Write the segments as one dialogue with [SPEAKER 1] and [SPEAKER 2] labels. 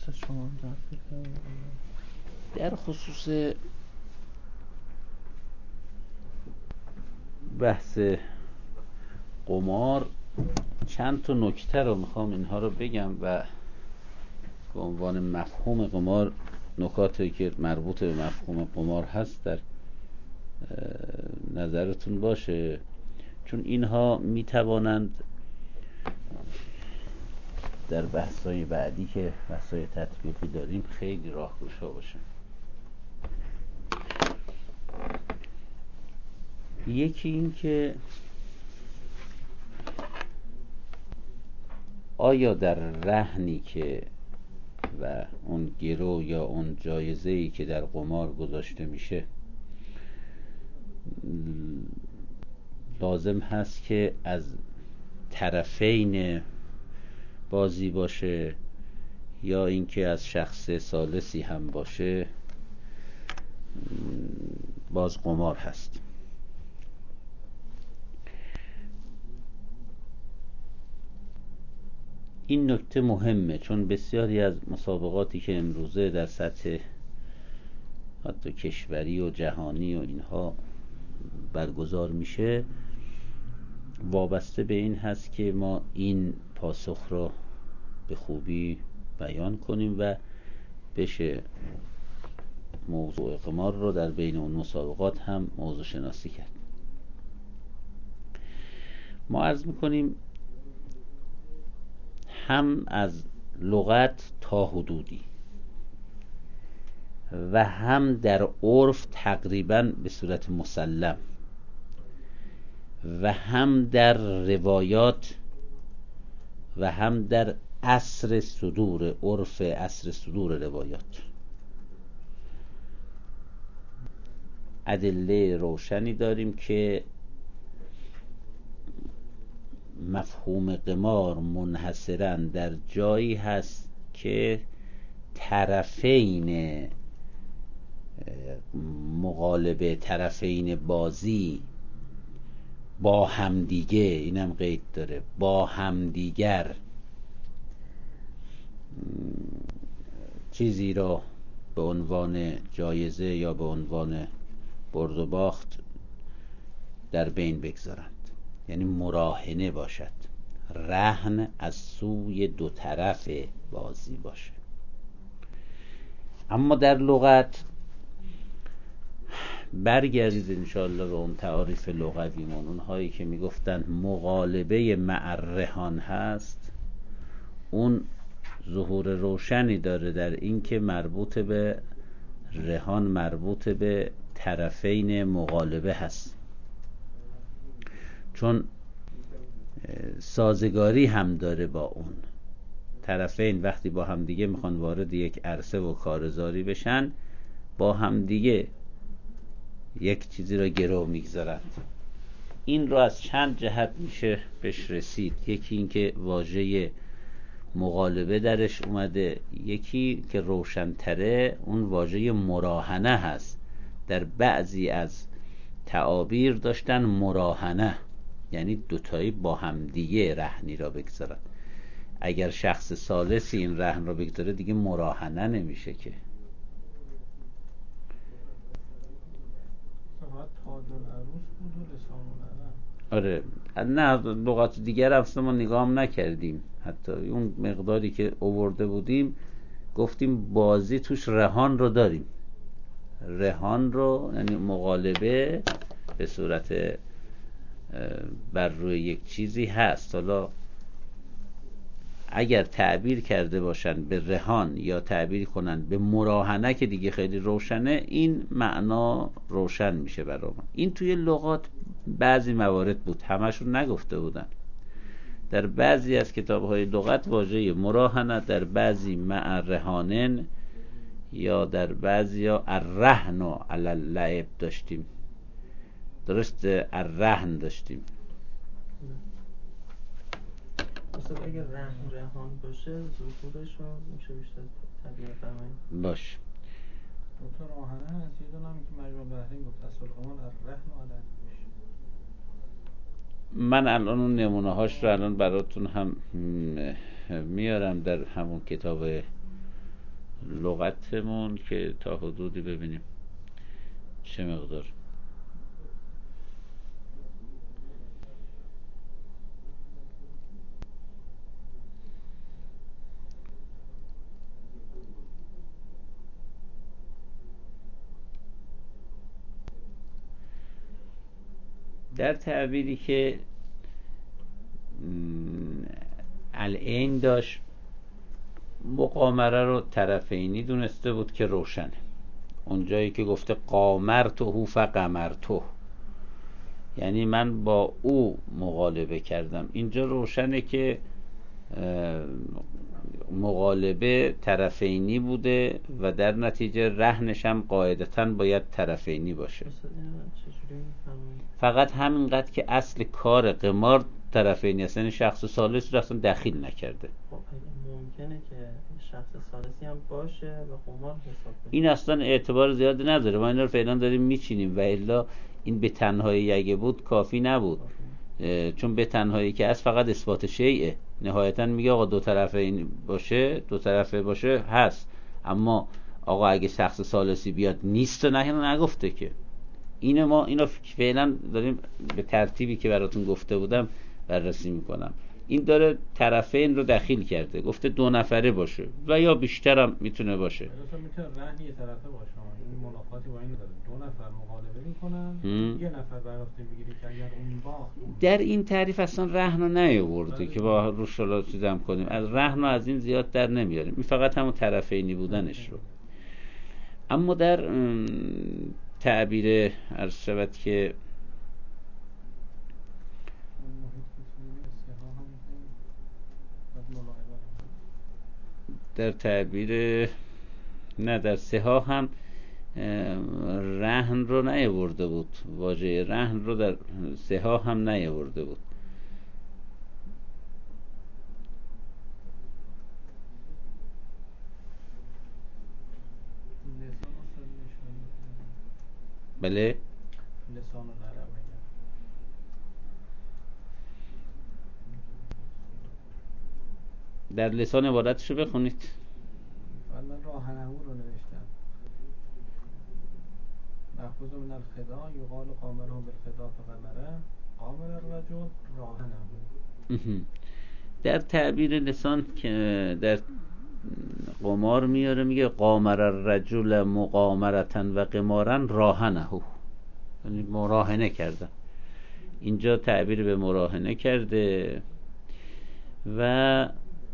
[SPEAKER 1] درست شما
[SPEAKER 2] در خصوص بحث قمار چند تا نکته رو میخوام اینها رو بگم و به عنوان مفهوم قمار نکاتی که مربوط به مفهوم قمار هست در نظرتون باشه، چون اینها میتوانند در بحث‌های بعدی که بحث‌های تطبیقی داریم خیلی راهگشا باشه. یکی این که آیا در رهنی که و اون گرو یا اون جایزه‌ای که در قمار گذاشته میشه لازم هست که از طرفین بازی باشه یا اینکه از شخص ثالثی هم باشه، باز قمار هست. این نکته مهمه، چون بسیاری از مسابقاتی که امروزه در سطح حتی کشوری و جهانی و اینها برگزار میشه وابسته به این هست که ما این پاسخ را به خوبی بیان کنیم و بشه موضوع قمار رو در بین اون مسابقات هم موضوع شناسی کرد. ما عرض میکنیم هم از لغت تا حدودی و هم در عرف تقریبا به صورت مسلم و هم در روایات و هم در عصر صدور عرف، عصر صدور روایات ادله روشنی داریم که مفهوم قمار منحصراً در جایی هست که طرفین مغالبه، طرفین بازی با همدیگه، اینم قید داره، با همدیگر چیزی را به عنوان جایزه یا به عنوان برد و باخت در بین بگذارند، یعنی مراهنه باشد، رهن از سوی دو طرف بازی باشه. اما در لغت برگردید انشاءالله به اون تعاریف لغویمون، اونهایی که میگفتن مغالبه مع الرهان هست، اون ظهور روشنی داره در این که مربوط به رهان، مربوط به طرفین مغالبه هست، چون سازگاری هم داره با اون طرفین. وقتی با هم دیگه میخوان وارد یک عرصه و کارزاری بشن، با هم دیگه یک چیزی را گرو میگذارند. این رو از چند جهت میشه بهش رسید. یکی این که واژه مغالبه درش اومده، یکی که روشن‌تره اون واژه مراهنه هست. در بعضی از تعابیر داشتن مراهنه، یعنی دوتایی با هم دیگه رهنی را بگذارن. اگر شخص ثالثی این رهن را بگذاره دیگه مراهنه نمیشه که. آره، نه لغات دیگر اصلا ما نگاه هم نکردیم، حتی اون مقداری که آورده بودیم گفتیم بازی توش رهان رو داریم. رهان رو یعنی مغالبه به صورت بر روی یک چیزی هست. حالا اگر تعبیر کرده باشن به رهان یا تعبیر کنن به مراهنه که دیگه خیلی روشنه، این معنا روشن میشه برای من. این توی لغات بعضی موارد بود، همشون نگفته بودن. در بعضی از کتاب‌های لغت واژه مراهنه، در بعضی مع رهانن، یا در بعضی ها الرهن علی اللعب داشتیم. درست، الرهن داشتیم.
[SPEAKER 1] اصلا اگر رهان باشه ظهورش رو میشه بیشتر تبیین فرمایید.
[SPEAKER 2] باش.
[SPEAKER 3] دکتر راهنه هست، یه دونم که مجموع بحرین گفت اصل قمان الرهن و علل گوش.
[SPEAKER 2] من الان اون نمونه هاش رو الان براتون هم میارم در همون کتاب لغتمون که تا حدودی ببینیم چه مقدار. در تعبیری که العین داشت، مقامره رو طرفینی دونسته بود که روشنه. اونجایی که گفته قامرته فقمرته، یعنی من با او مغالبه کردم، اینجا روشنه که مغالبه طرفینی بوده و در نتیجه رهنش هم قاعدتاً باید طرفینی باشه. فقط همینقدر که اصل کار قمار طرفینی است، یعنی شخص ثالث رو اصلا دخیل نکرده.
[SPEAKER 1] ممکنه که شخص ثالثی هم باشه و قمار حساب بشه. این
[SPEAKER 2] اصلا اعتبار زیادی نداره، ما اینا رو فعلا داریم میچینیم و الا این به تنهایی اگه بود کافی نبود، چون به تنهایی که از فقط اثبات شیئه. نهایتا میگه آقا دو طرفه باشه، دو طرفه باشه هست، اما آقا اگه شخص ثالثی بیاد نیست نگفته که. اینو فعلا داریم به ترتیبی که براتون گفته بودم بررسی میکنم. این داره طرفین رو دخیل کرده، گفته دو نفره باشه و یا بیشتر هم میتونه باشه.
[SPEAKER 3] مثلا میتونه رهن یه طرفه باشه، این منافاتی با این داره، دو نفر مغالبه میکنن، یه نفر برافته بگیری که اگر اون باخت.
[SPEAKER 2] در این تعریف اصلا رهن رو نیاورده که با روش رو چیزم کنیم، از رهن رو از این زیاد در نمیاریم، این فقط همون طرفینی بودنش رو. اما در تعبیر عرض شود که در تعبیر نه، در سها هم رهن رو نیاورده بود، واژه رهن رو در سها هم نیاورده بود. بله
[SPEAKER 3] لسان العرب
[SPEAKER 2] در لسان عبارتش رو بخونید.
[SPEAKER 3] من راهنه رو نوشتم، مأخوذ من الخداع یقال قامره بالخداع فقمره قامر الرجل راهنه.
[SPEAKER 2] در تعبیر لسان که در قمار میاره، میگه قامر الرجل مقامرتن و قمارن راهنه، یعنی مراهنه کردن. اینجا تعبیر به مراهنه کرده. و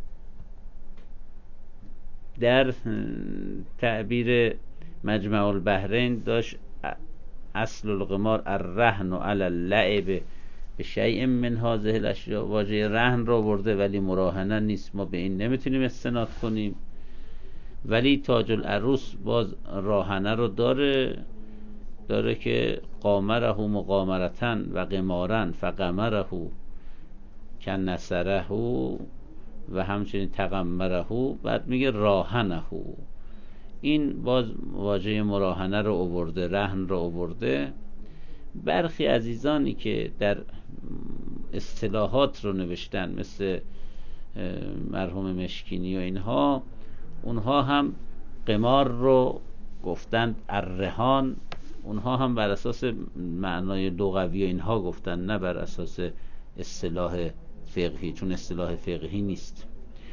[SPEAKER 2] در تعبیر مجمع البحرین داشت اصل القمار الرهن علی اللعب به شیء من هذه الاشیاء، واژه رهن را برده ولی مراهنه نیست، ما به این نمیتونیم استناد کنیم. ولی تاج العروس باز راهنه رو داره که قامره مقامرتن و قمارن فقمره کن نصره و همچنین تقمره، بعد میگه راهنه. این باز واژه مراهنه رو آورده، رهن رو آورده. برخی عزیزانی که در اصطلاحات رو نوشتن مثل مرحوم مشکینی و اینها، اونها هم قمار رو گفتند الرهان، اونها هم بر اساس معنای لغوی اینها گفتن، نه بر اساس اصطلاح فقهی، چون اصطلاح فقهی نیست.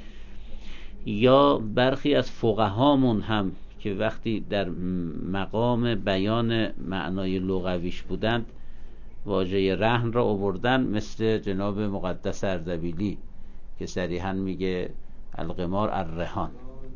[SPEAKER 2] یا برخی از فقهامون هم که وقتی در مقام بیان معنای لغویش بودند واژه رهن را آوردن، مثل جناب مقدس اردبیلی که صریحاً میگه القمار الرهان.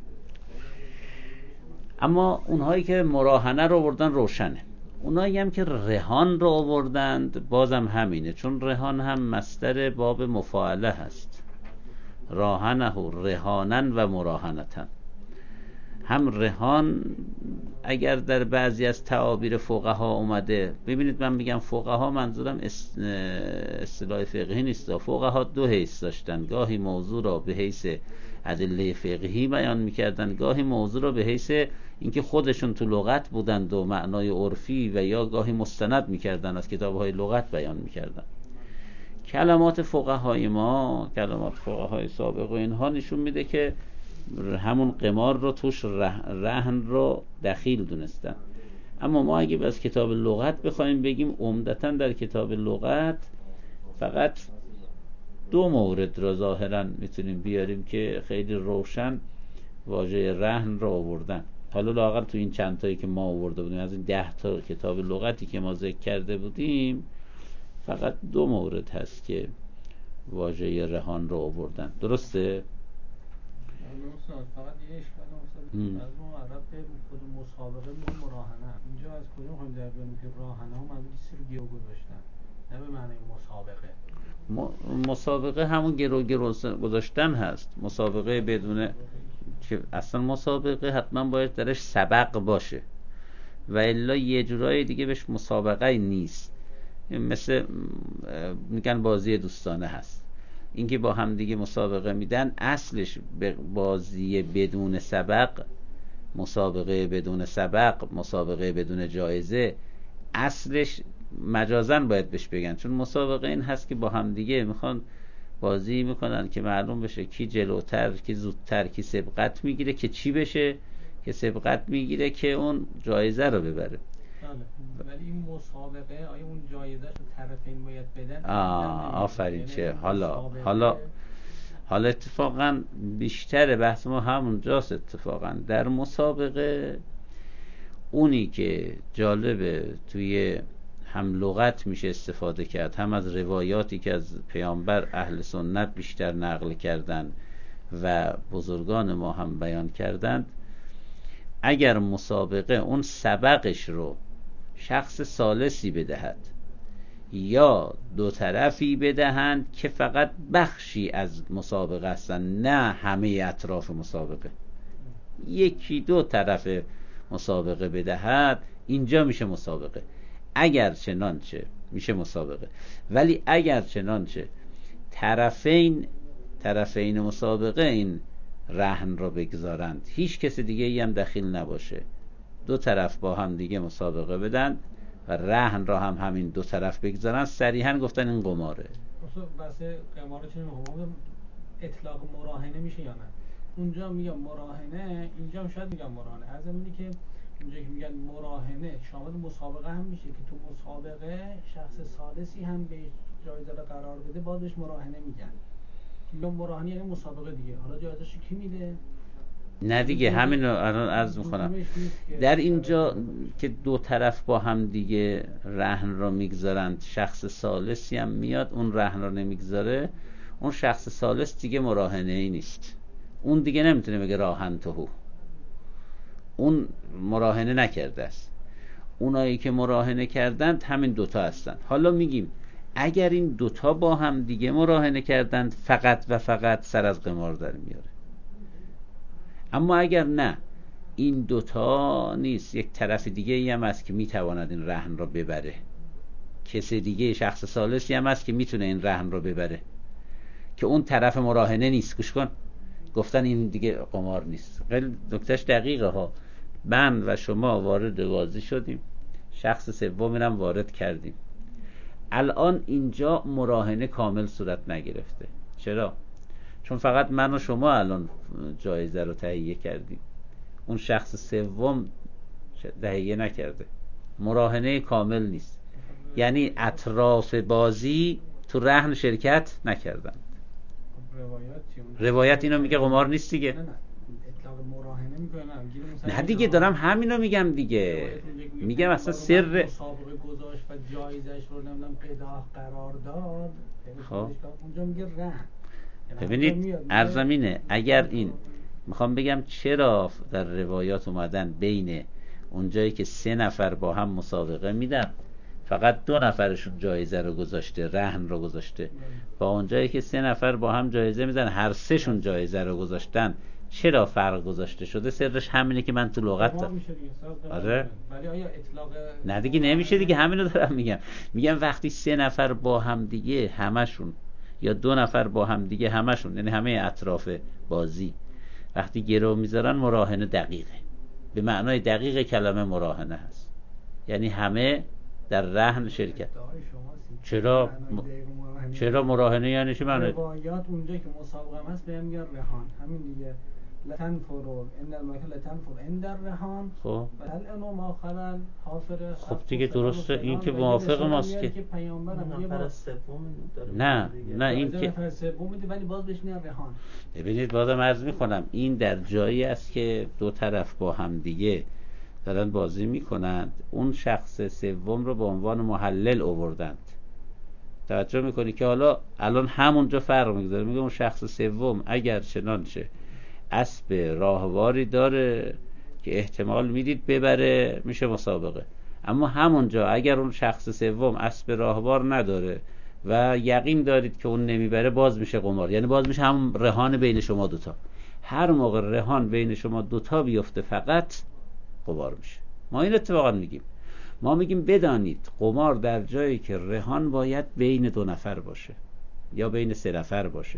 [SPEAKER 2] اما اونهایی که مراهنه رو آوردن روشنه. اونایی هم که رهان رو آوردند بازم همینه، چون رهان هم مصدر باب مفاعله هست، راهنه رهانن و مراهنتن. هم رهان اگر در بعضی از تعابیر فقها اومده، ببینید من میگم فقها منظورم اصطلاح فقهی نیست، فقها دو حیث داشتن، گاهی موضوع را به حیث ادله فقهی بیان میکردن، گاهی موضوع را به حیث اینکه خودشون تو لغت بودند و معنای عرفی، و یا گاهی مستند میکردن از کتابهای لغت بیان میکردن. کلمات فقهای ما، کلمات فقهای سابق و اینها نشون میده که همون قمار رو توش رهن رو دخیل دونستن. اما ما اگه از کتاب لغت بخوایم بگیم، عمدتاً در کتاب لغت فقط دو مورد را ظاهراً میتونیم بیاریم که خیلی روشن واژه رهن را آوردن. حالا لااقل تو این چند تایی که ما آورده بودیم از این 10 تا کتاب لغتی که ما ذکر کرده بودیم، فقط دو مورد هست که واژه رهان را آوردن. درسته؟
[SPEAKER 3] فقط یه اشکال از ما عرب به خود مسابقه میگه مراهنه. اینجا از کجا میخوایم در بیاریم که راهنه هم از چیزی رو گرو گذاشتن، نه به معنی مسابقه.
[SPEAKER 2] مسابقه همون گرو گذاشتن هست. مسابقه بدون که اصلا مسابقه حتما باید درش سبق باشه و الا یه جورای دیگه بهش مسابقه نیست. مثل میگن بازی دوستانه هست. اینکه با هم دیگه مسابقه میدن اصلش بازی بدون سبق، مسابقه بدون سبق، مسابقه بدون جایزه، اصلش مجازن باید بهش بگن، چون مسابقه این هست که با هم دیگه میخوان بازی میکنن که معلوم بشه کی جلوتر، کی زودتر، کی سبقت میگیره که چی بشه، که سبقت میگیره که اون جایزه رو ببره.
[SPEAKER 3] ولی این مسابقه آیا اون جایزه رو طرفین باید بدن؟
[SPEAKER 2] آفرین. چه حالا اتفاقا بیشتر بحث ما همونجاست. اتفاقا در مسابقه اونی که جالبه توی هم لغت میشه استفاده کرد، هم از روایاتی که از پیامبر اهل سنت بیشتر نقل کردن و بزرگان ما هم بیان کردند، اگر مسابقه اون سبقش رو شخص ثالثی بدهد یا دو طرفی بدهند که فقط بخشی از مسابقه هستن، نه همه اطراف مسابقه، یکی دو طرف مسابقه بدهد، اینجا میشه مسابقه. اگر چنانچه میشه مسابقه. ولی اگر چنانچه طرفین مسابقه این رهن رو بگذارند، هیچ کس دیگه ای هم دخیل نباشه، دو طرف با هم دیگه مسابقه بدن و رهن را هم همین دو طرف بگذارن، صریحا گفتن این قماره.
[SPEAKER 3] بس قمار چه میگم، اطلاق مراهنه میشه یا نه؟ اونجا میگم مراهنه، اینجا هم شاید میگم مراهنه. از اینی که اونجا که میگن مراهنه شامل مسابقه هم میشه که تو مسابقه شخص ثالثی هم به جایزه رو قرار بده، بازش مراهنه میگن. یا مراهنه یعنی مسابقه دیگه. حالا جایزه‌شو کی میده؟
[SPEAKER 2] نه دیگه، همین رو الان عرض میکنم. در اینجا که دو طرف با هم دیگه رهن رو میگذارند، شخص ثالثی هم میاد اون رهن رو نمیگذاره، اون شخص ثالث دیگه مراهنه ای نیست. اون دیگه نمیتونه بگه راهن توهو، اون مراهنه نکرده است. اونایی که مراهنه کردند همین دوتا هستند. حالا میگیم اگر این دوتا با هم دیگه مراهنه کردند، فقط و فقط سر از قمار در میاره. اما اگر نه، این دوتا نیست، یک طرف دیگه ای هم هست که میتواند این رهن را ببره، کسی دیگه شخص ثالثی هم هست که میتونه این رهن را ببره، که اون طرف مراهنه نیست. گوش کن، گفتن این دیگه قمار نیست. خیلی نکتهش دقیقه ها. من و شما وارد بازی شدیم، شخص سومی هم وارد کردیم. الان اینجا مراهنه کامل صورت نگرفته. چرا؟ چون فقط من و شما الان جایزه رو تهیه کردیم، اون شخص سوم تهیه نکرده. مراهنه کامل نیست، یعنی اطراف بازی تو رهن شرکت نکردن. روایت اینو میگه قمار نیست دیگه. نه دیگه، دارم همینو میگم دیگه. میگم اصلا سر
[SPEAKER 3] مسابقه گذاشت و جایزش رو نمیدونم قداح قرار داد. خب اونجا میگه رهن.
[SPEAKER 2] ببینید ارزمینه، اگر این میخوام بگم چرا در روایات اومدن بین اونجایی که 3 نفر با هم مسابقه میدن فقط 2 نفرشون جایزه رو گذاشته، رهن رو گذاشته، با اونجایی که 3 نفر با هم جایزه میدن هر 3 شون جایزه رو گذاشتن، چرا فرق گذاشته شده؟ سرش همینه که من تو لغت دارم. آره
[SPEAKER 3] ولی آیا اطلاق
[SPEAKER 2] نه دیگه نمیشه دیگه، همینو دارم میگم وقتی 3 نفر با هم دیگه همشون، یا 2 نفر با هم دیگه همشون، یعنی همه اطراف بازی وقتی گرو میذارن، مراهنه دقیقه، به معنای دقیق کلمه مراهنه هست، یعنی همه در رهن شرکت. چرا مراهنه یعنی چی معنی؟
[SPEAKER 3] روایات اونجا که مسابقه هست بهم میگن رهان، همین دیگه. لتنفرون ان الملائکه لتنفر عند الرهان
[SPEAKER 2] خب
[SPEAKER 3] و هل انو ما خلل حافر
[SPEAKER 2] خب دیگه درسته، این که موافق ماست که
[SPEAKER 3] پیامبرم یه
[SPEAKER 1] نفر
[SPEAKER 3] بار
[SPEAKER 1] سوم داره
[SPEAKER 2] نه
[SPEAKER 1] میگه دیگه.
[SPEAKER 2] نه این که
[SPEAKER 3] نفر سوم میده ولی باز بهش میگن رهان.
[SPEAKER 2] ببینید بازم عرض میکنم این در جایی است که دو طرف با هم دیگه دارن بازی میکنند، اون شخص سوم رو به عنوان محلل آوردند. توجه میکنی که حالا الان همونجا فرق میگذاره، میگه اون شخص سوم اگر چنانچه اسب راهواری داره که احتمال میدید ببره میشه مسابقه، اما همونجا اگر اون شخص سوم اسب راهوار نداره و یقین دارید که اون نمیبره باز میشه قمار، یعنی باز میشه همون رهان بین شما دوتا. هر موقع رهان بین شما دوتا بیفته فقط قمار میشه. ما این اتفاقا میگیم، ما میگیم بدانید قمار در جایی که رهان باید بین دو نفر باشه یا بین سه نفر باشه،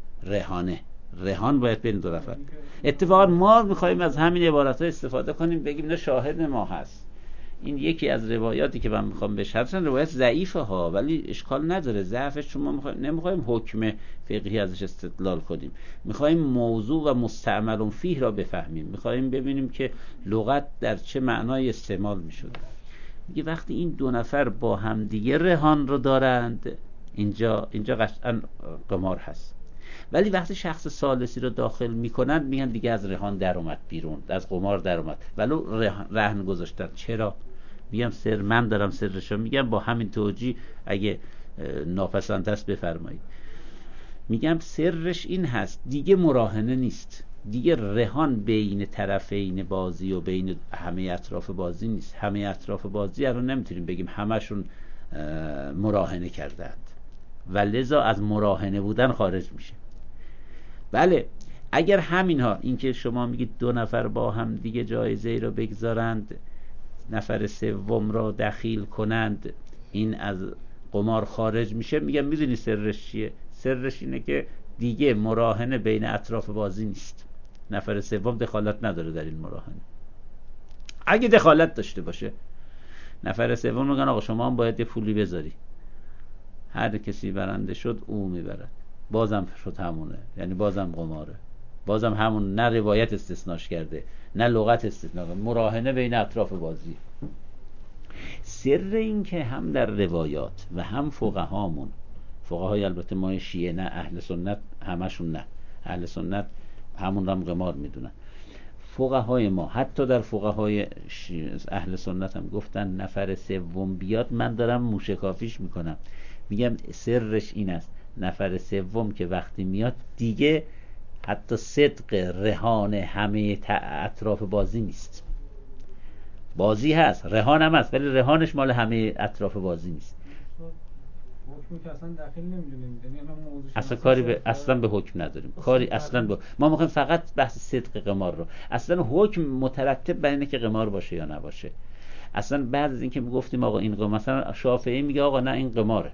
[SPEAKER 2] رهان باید بین دو نفر. اتفاقا ما میخوایم از همین عبارت ها استفاده کنیم، بگیم نه شاهد ما هست. این یکی از روایاتی که من میخوام بهش هستن روایت ضعیفه ها، ولی اشکال نداره ضعفش، چون ما نمیخوایم حکم فقهی ازش استدلال کنیم، میخوایم موضوع و مستعمل فیه را بفهمیم، میخوایم ببینیم که لغت در چه معنای استعمال میشد. میگه وقتی این دو نفر با هم دیگه رهان رو دارند، اینجا قطعا قمار هست. ولی وقتی شخص ثالثی رو داخل میکنند میگن دیگه از رهان در اومد بیرون، از قمار در اومد، ولو رهن گذاشتن. چرا؟ میگم من دارم سرشو میگم با همین توجیه، اگه ناپسند است بفرمایید. میگم سرش این هست، دیگه مراهنه نیست، دیگه رهان بین طرفین بازی و بین همه اطراف بازی نیست. همه اطراف بازی رو نمیتونیم بگیم همشون مراهنه کردند و لذا از مراهنه بودن خارج میشه. بله اگر همینها، این که شما میگید دو نفر با هم دیگه جایزه رو بگذارند، نفر سوم را دخیل کنند، این از قمار خارج میشه. میگم میدونی سرش چیه؟ سرش اینه که دیگه مراهنه بین اطراف بازی نیست، نفر سوم دخالت نداره در این مراهنه. اگه دخالت داشته باشه نفر سوم میگن آقا شما هم باید یه پولی بذاری، هر کسی برنده شد او میبرد، بازم شد همونه، یعنی بازم قماره، بازم همون، نه روایت استثناش کرده نه لغت استثنا کرده، مراهنه بین اطراف بازی. سر این که هم در روایات و هم فقهامون، فقهای البته ما شیعه نه، اهل سنت همشون نه، اهل سنت همون رو هم قمار میدونن، فقهای ما حتی در فقهای اهل سنت هم گفتن نفر سوم بیاد من دارم موشکافیش میکنم. میگم سرش این است، نفر سوم که وقتی میاد دیگه حتی صدق رهان همه اطراف بازی نیست. بازی هست، رهان هم هست، ولی رهانش مال همه اطراف بازی نیست.
[SPEAKER 3] حکمی که اصلا داخل نمیدونیم، یعنی
[SPEAKER 2] اصلا کاری به اصلا به حکم نداریم، کاری اصلا به ما میخوایم فقط بحث صدق قمار رو، اصلا حکم مترتب بر اینه که قمار باشه یا نباشه. اصلا بعد از اینکه میگفتیم آقا این قمار، مثلا شافعی میگه آقا نه این قماره،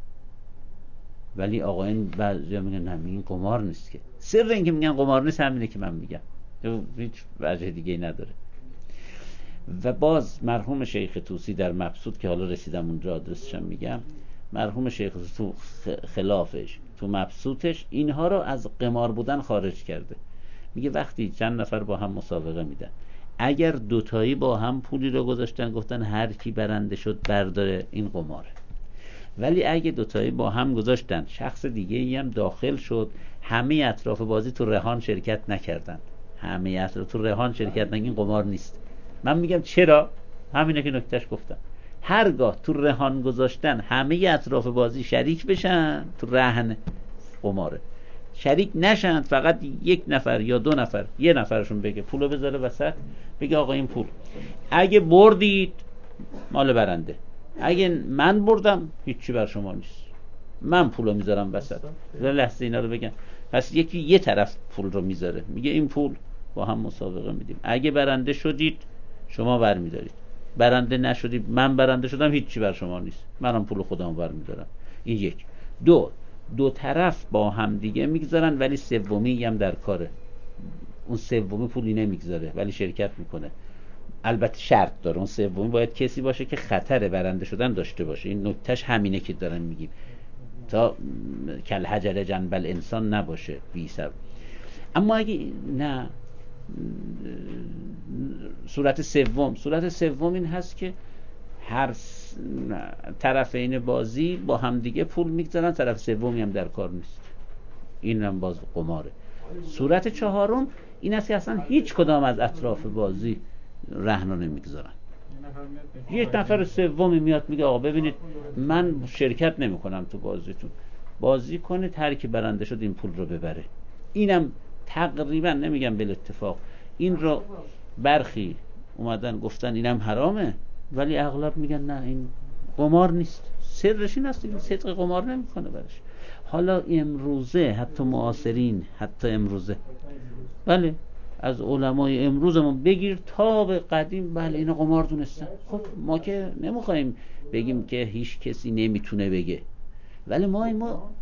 [SPEAKER 2] ولی آقا این بعضیا میگن نه این قمار نیست. که سر این که میگن قمار نیست همینه که من میگم، هیچ وجه دیگه ای نداره. و باز مرحوم شیخ طوسی در مبسوط که حالا رسیدم اونجا آدرسش هم میگم، مرحوم شیخ تو خلافش تو مبسوطش اینها رو از قمار بودن خارج کرده. میگه وقتی چند نفر با هم مسابقه میدن، اگر دوتایی با هم پولی رو گذاشتن گفتن هر کی برنده شد برداره، این قماره. ولی اگه دوتایی با هم گذاشتن شخص دیگه ای هم داخل شد، همه اطراف بازی تو رهان شرکت نکردن، همه اطراف تو رهان شرکت نکردن، این قمار نیست. من میگم چرا؟ همینه که نکتهش گفتم، هرگاه تو رهان گذاشتن همه اطراف بازی شریک بشن تو رهن، قماره. شریک نشن، فقط یک نفر یا دو نفر، یه نفرشون بگه پولو بذاره وسط، بگه آقا این پول اگه بردید مال برنده، اگه من بردم هیچی بر شما نیست، من پولو میذارم وسط. لحظه اینا رو بگم. پس یکی یه طرف پول رو میذاره، میگه این پول با هم مسابقه میدیم، اگه برنده شدید شما برمیدارید، برنده نشدید من برنده شدم هیچی بر شما نیست، منم پول خودم برمیدارم. این یک. دو طرف با هم دیگه میگذارن، ولی سومی هم در کاره، اون سومی پولی نمیگذاره ولی شرکت میکنه. البته شرط داره، اون سومی باید کسی باشه که خطر برنده شدن داشته باشه. این نکتهش همینه که دارن میگیم، تا کل حجر جنب الانسان نباشه بی سبب. اما اگه نه، صورت سوم این هست که هر طرفین بازی با همدیگه پول میگذارن، طرف سومی هم در کار نیست، این هم باز قماره. صورت چهارم این است که اصلا هیچ کدام از اطراف بازی رهن رو نمیگذارن. یک نفر سومی میاد میگه آقا ببینید من شرکت نمی کنم تو بازیتون، بازی کنید، هر کی برنده شد این پول رو ببره. اینم تقریبا نمیگم بل اتفاق، این رو برخی اومدن گفتن اینم حرامه، ولی اغلب میگن نه این قمار نیست. سرش این است که صدق قمار نمیکنه برش. حالا امروزه حتی معاصرین، حتی امروزه، بله از علمای امروزمون بگیر تا به قدیم، بله اینا قمار دونستن. خب ما که نمیخوایم بگیم که هیچ کسی نمیتونه بگه، ولی ما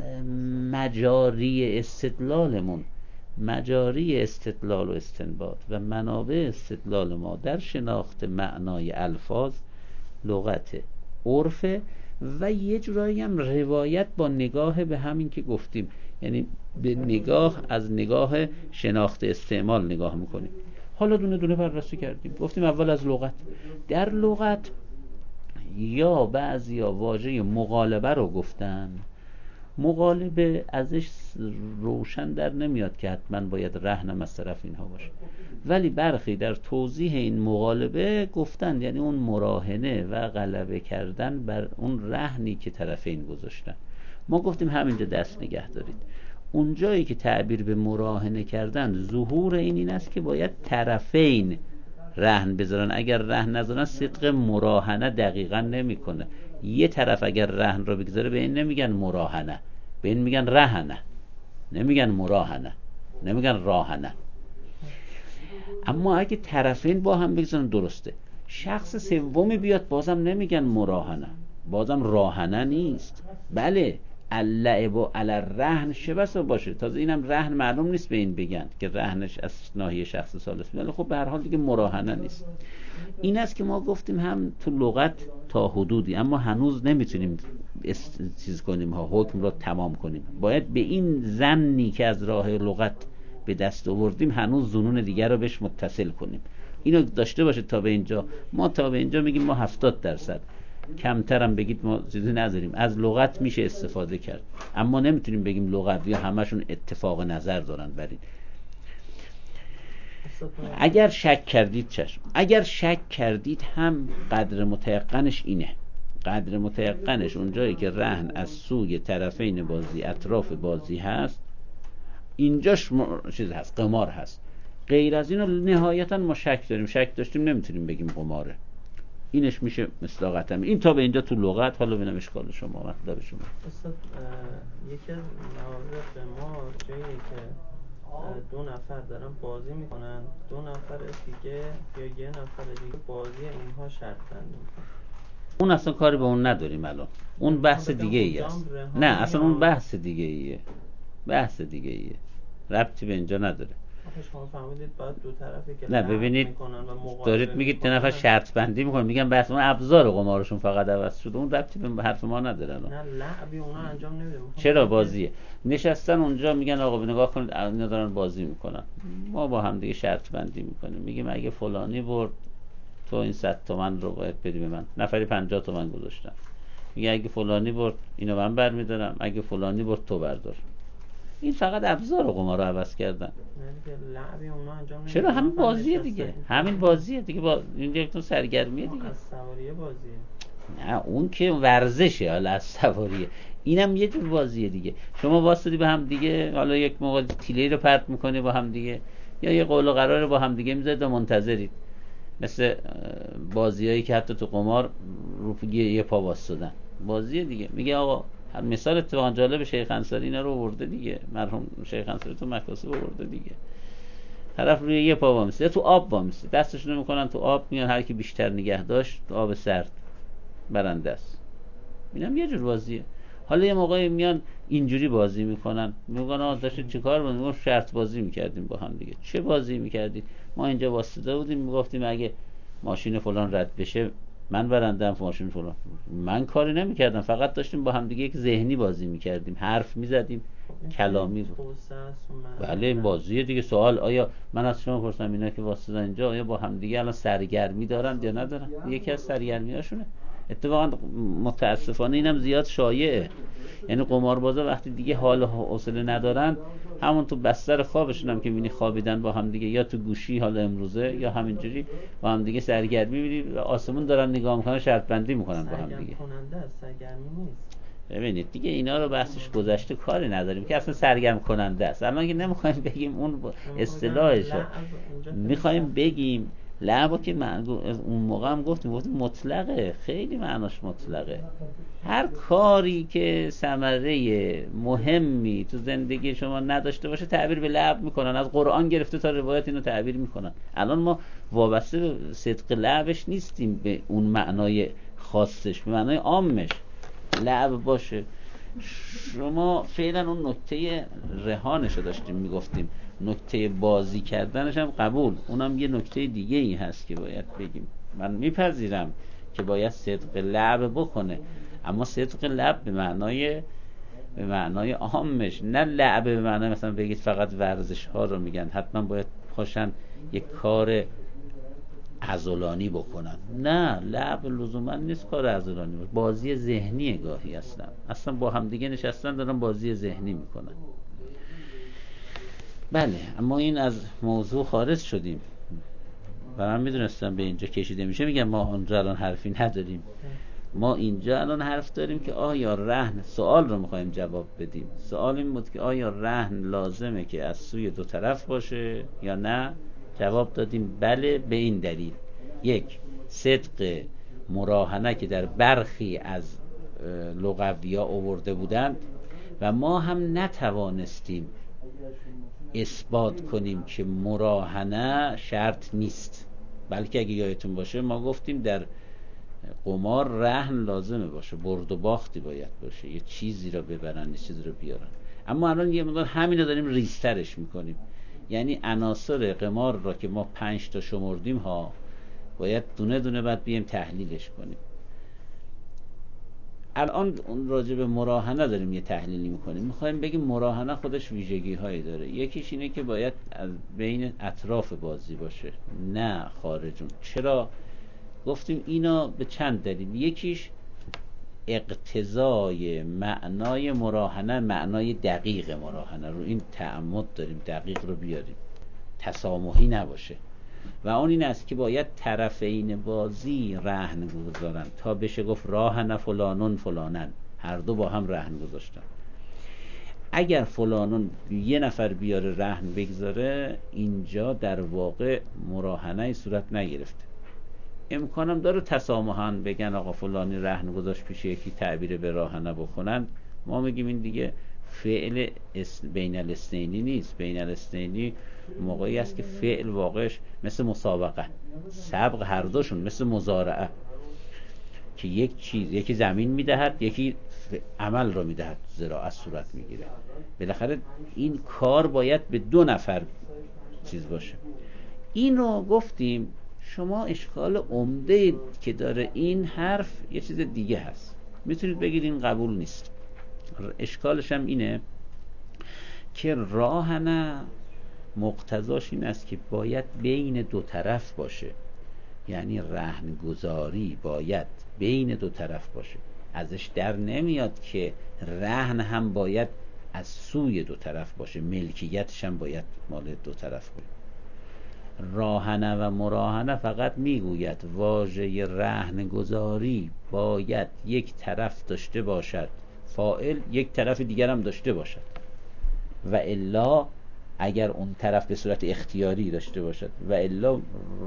[SPEAKER 2] مجاری استدلالمون، مجاری استدلال و استنباط و منابع استدلال ما در شناخت معنای الفاظ، لغت، عرف و یه جورایی هم روایت با نگاه به همین که گفتیم، یعنی به نگاه از نگاه شناخت استعمال نگاه میکنیم. حالا دونه دونه بررسی کردیم. گفتیم اول از لغت. در لغت یا بعضیا واژه مغالبه رو گفتن. مغالبه ازش روشن در نمیاد که حتما باید رهنم از طرف اینها باشه، ولی برخی در توضیح این مغالبه گفتن یعنی اون مراهنه و غلبه کردن بر اون رهنی که طرفین گذاشتن. ما گفتیم همینجا دست نگه دارید. اون جایی که تعبیر به مراهنه کردن، ظهور این است که باید طرفین رهن بذارن. اگر رهن نذارن صدق مراهنه دقیقا نمیکنه. یه طرف اگر رهن رو بگذاره به این نمیگن مراهنه، به این میگن رهنه، نمیگن مراهنه، نمیگن راهنه. اما اگه طرفین با هم بگذارن درسته. شخص سومی بیاد بازم نمیگن مراهنه، بازم راهنه نیست. بله اللعب و علی الرهن چه بسا باشه، تازه اینم رهن معلوم نیست به این بگن که رهنش از ناحیه شخص ثالث، ولی خب به هر حال دیگه مراهنه نیست. این است که ما گفتیم هم تو لغت تا حدودی، اما هنوز نمیتونیم چیز کنیم ها، حکم رو تمام کنیم. باید به این ظنی که از راه لغت به دست آوردیم هنوز ظنون دیگر رو بهش متصل کنیم. اینو داشته باشه تا به اینجا. ما تا به اینجا میگیم ما 70%، کمترم بگید ما چیزی نداریم. از لغت میشه استفاده کرد، اما نمیتونیم بگیم لغوی همشون اتفاق نظر دارن بر این. اگر شک کردید چشم، اگر شک کردید هم قدر متيقنش اینه. قدر متيقنش اونجایی که رهن از سوی طرفین بازی، اطراف بازی هست، اینجاش چیز هست، قمار هست. غیر از اینو نهایتا ما شک داریم، شک داشتیم نمیتونیم بگیم قماره. اینش میشه مصداقت. این تا به اینجا تو لغت. حالا ببینم اشکال شما، مطلب شما.
[SPEAKER 1] استاد یکی از موارد قمار جایی که دو نفر دارن بازی میکنن، دو نفر دیگه یا یه نفر دیگه بازی اینها شرط بندی میکنن.
[SPEAKER 2] اون اصلا کاری به اون نداریم الان. اون بحث دیگه ای است. نه اصلا اون بحث دیگه ایه. بحث دیگه ایه. ربطی به اینجا نداره.
[SPEAKER 1] شما فهمیدید باید دو طرفی که
[SPEAKER 2] نه ببینید دارید میگید دو نفر شرط بندی میکنن، میگن بحث اون ابزار قمارشون فقط عوض شده، اون ربطی به حرف ما نداره.
[SPEAKER 1] نه لعبی اونا انجام نمیده.
[SPEAKER 2] چرا بازیه؟ نشستن اونجا میگن آقا نگاه کنید اینا دارن بازی میکنن، ما با هم دیگه شرط بندی میکنیم، میگیم اگه فلانی برد تو این 100 تومن رو باید بدی به من. نفری 50 تومن گذاشتن، میگه اگه فلانی برد اینو من برمیدارم، اگه فلانی برد تو بردار. این فقط ابزار قمار رو عوض کردن. چرا همین بازیه دیگه، همین بازیه دیگه، با این یک تو سرگرمیه دیگه.
[SPEAKER 1] از سواریه بازیه.
[SPEAKER 2] نه اون که ورزشه، حالا از سواریه. اینم یه جور بازیه دیگه. شما واسطی به هم دیگه، حالا یک موقع تیله رو پرت میکنی با هم دیگه، یا یه قول و قرار با هم دیگه میذارید و منتظرید. مثل بازیایی که حتی تو قمار رو یه پا واسطدن، بازیه دیگه. میگه آقا مثال اتفاقا جالب شیخ انصاری اینا رو آورده دیگه، مرحوم شیخ انصاری تو مکاسب آورده دیگه. طرف روی یه پا وامیسته، تو آب وامیسته، دستشون رو میکنن تو آب، میان هر کی بیشتر نگه داشت تو آب سرد برنده است. اینم یه جور بازیه. حالا یه موقعی میان اینجوری بازی میکنن، میگن آقا داشتید چیکار می‌کردید؟ ما شرط بازی میکردیم با هم دیگه. چه بازی میکردید؟ ما اینجا واسطه بودیم، میگفتیم اگه ماشین فلان رد بشه من برندم ماشین فلان. من کاری نمیکردم، فقط داشتیم با هم دیگه یک ذهنی بازی میکردیم، حرف میزدیم، کلامی بود. بله این بازیه دیگه. سوال آیا من از شما پرسم اینا که واسطه اینجا آیا با هم دیگه الان سرگرمی دارن یا ندارن؟ یکی از سرگرمیاشونه. اتفاقا متاسفانه اینم زیاد شایعه، یعنی قماربازا وقتی دیگه حال و حوصله ندارن، همون تو بستر خوابشون هم که می‌بینی خوابیدن با هم دیگه، یا تو گوشی حال امروزه یا همینجوری با هم دیگه سرگرمی می‌بینی آسمون دارن نگاه می‌کنن، شرط بندی می‌کنن با هم دیگه.
[SPEAKER 1] سرگرمی نیست.
[SPEAKER 2] ببینید دیگه اینا رو بحثش گذشته، کاری نداریم که اصلا سرگرم کننده است. الان که نمیخوایم بگیم اون اصطلاحشه، میخوایم بگیم لعبا که اون موقع هم گفتیم مطلقه، خیلی معناش مطلقه. هر کاری که ثمره مهمی تو زندگی شما نداشته باشه تعبیر به لعب میکنن، از قرآن گرفته تا روایت اینو تعبیر میکنن. الان ما وابسته به صدق لعبش نیستیم، به اون معنای خاصش، به معنای عامش لعب باشه. شما فعلا اون نکته رهانشو داشتیم میگفتیم، نکته بازی کردنش هم قبول، اونم یه نکته دیگه ای هست که باید بگیم. من میپذیرم که باید صدق لعب بکنه، اما صدق لعب به معنای عامش، نه لعب به معنای مثلا بگید فقط ورزش ها رو میگن حتما باید پاشن یک کار عضلانی بکنن. نه، لعب لزوما نیست کار عضلانی باشه، بازی ذهنی گاهی اصلا با هم دیگه نشستن دارن بازی ذهنی میکنن. بله، اما این از موضوع خارج شدیم و من میدونستم به اینجا کشیده میشه. میگم ما اونجا الان حرفی نداریم، ما اینجا الان حرف داریم که آیا رهن، سوال رو میخوایم جواب بدیم. سوال این بود که آیا رهن لازمه که از سوی دو طرف باشه یا نه؟ جواب دادیم بله، به این دلیل: یک، صدق مراهنه که در برخی از لغوی‌ها آورده بودند و ما هم نتوانستیم اثبات کنیم که مراهنه شرط نیست، بلکه اگه یادتون باشه ما گفتیم در قمار رهن لازمه باشه، برد و باختی باید باشه، یه چیزی رو ببرن یه چیزی رو بیارن. اما الان یه مقدار همین رو داریم ریزترش میکنیم، یعنی عناصر قمار را که ما 5 تا شمردیم ها باید دونه دونه بعد بیم تحلیلش کنیم. الان راجع به مراهنه داریم یه تحلیلی میکنیم، میخوایم بگیم مراهنه خودش ویژگی هایی داره. یکیش اینه که باید از بین اطراف بازی باشه، نه خارجون. چرا گفتیم اینا؟ به چند دلیل. یکیش اقتضای معنای مراهنه، معنای دقیق مراهنه رو این تعمد داریم دقیق رو بیاریم، تسامحی نباشه. و اون این است که باید طرفین بازی رهن گذارن تا بشه گفت راهن فلانون فلانن، هر دو با هم رهن گذاشتن. اگر فلانون یه نفر بیاره رهن بگذاره، اینجا در واقع مراهنه صورت نگرفته. امکانم داره تسامحاً بگن آقا فلانی رهن گذاشت پیش یکی، تعبیر به راهنه بکنن. ما میگیم این دیگه فعل بین الاثنینی نیست. بین الاثنینی موقعی است که فعل واقعش مثل مسابقه، سبق هر دوشون، مثل مزارعه که یک چیز، یکی زمین میدهد یکی عمل رو میدهد، زراعت صورت میگیره. بالاخره این کار باید به 2 نفر چیز باشه. این رو گفتیم. شما اشکال عمده که داره این حرف یه چیز دیگه هست، میتونید بگید این قبول نیست. اشکالش هم اینه که راهنه مقتضاش این است که باید بین 2 طرف باشه، یعنی رهن گذاری باید بین 2 طرف باشه. ازش در نمیاد که رهن هم باید از سوی 2 طرف باشه، ملکیتش هم باید مال 2 طرف باشه. راهنه و مراهنه فقط میگوید واژه رهن گذاری باید یک طرف داشته باشد، فاعل یک طرف دیگر هم داشته باشد، و الا اگر اون طرف به صورت اختیاری داشته باشد و الا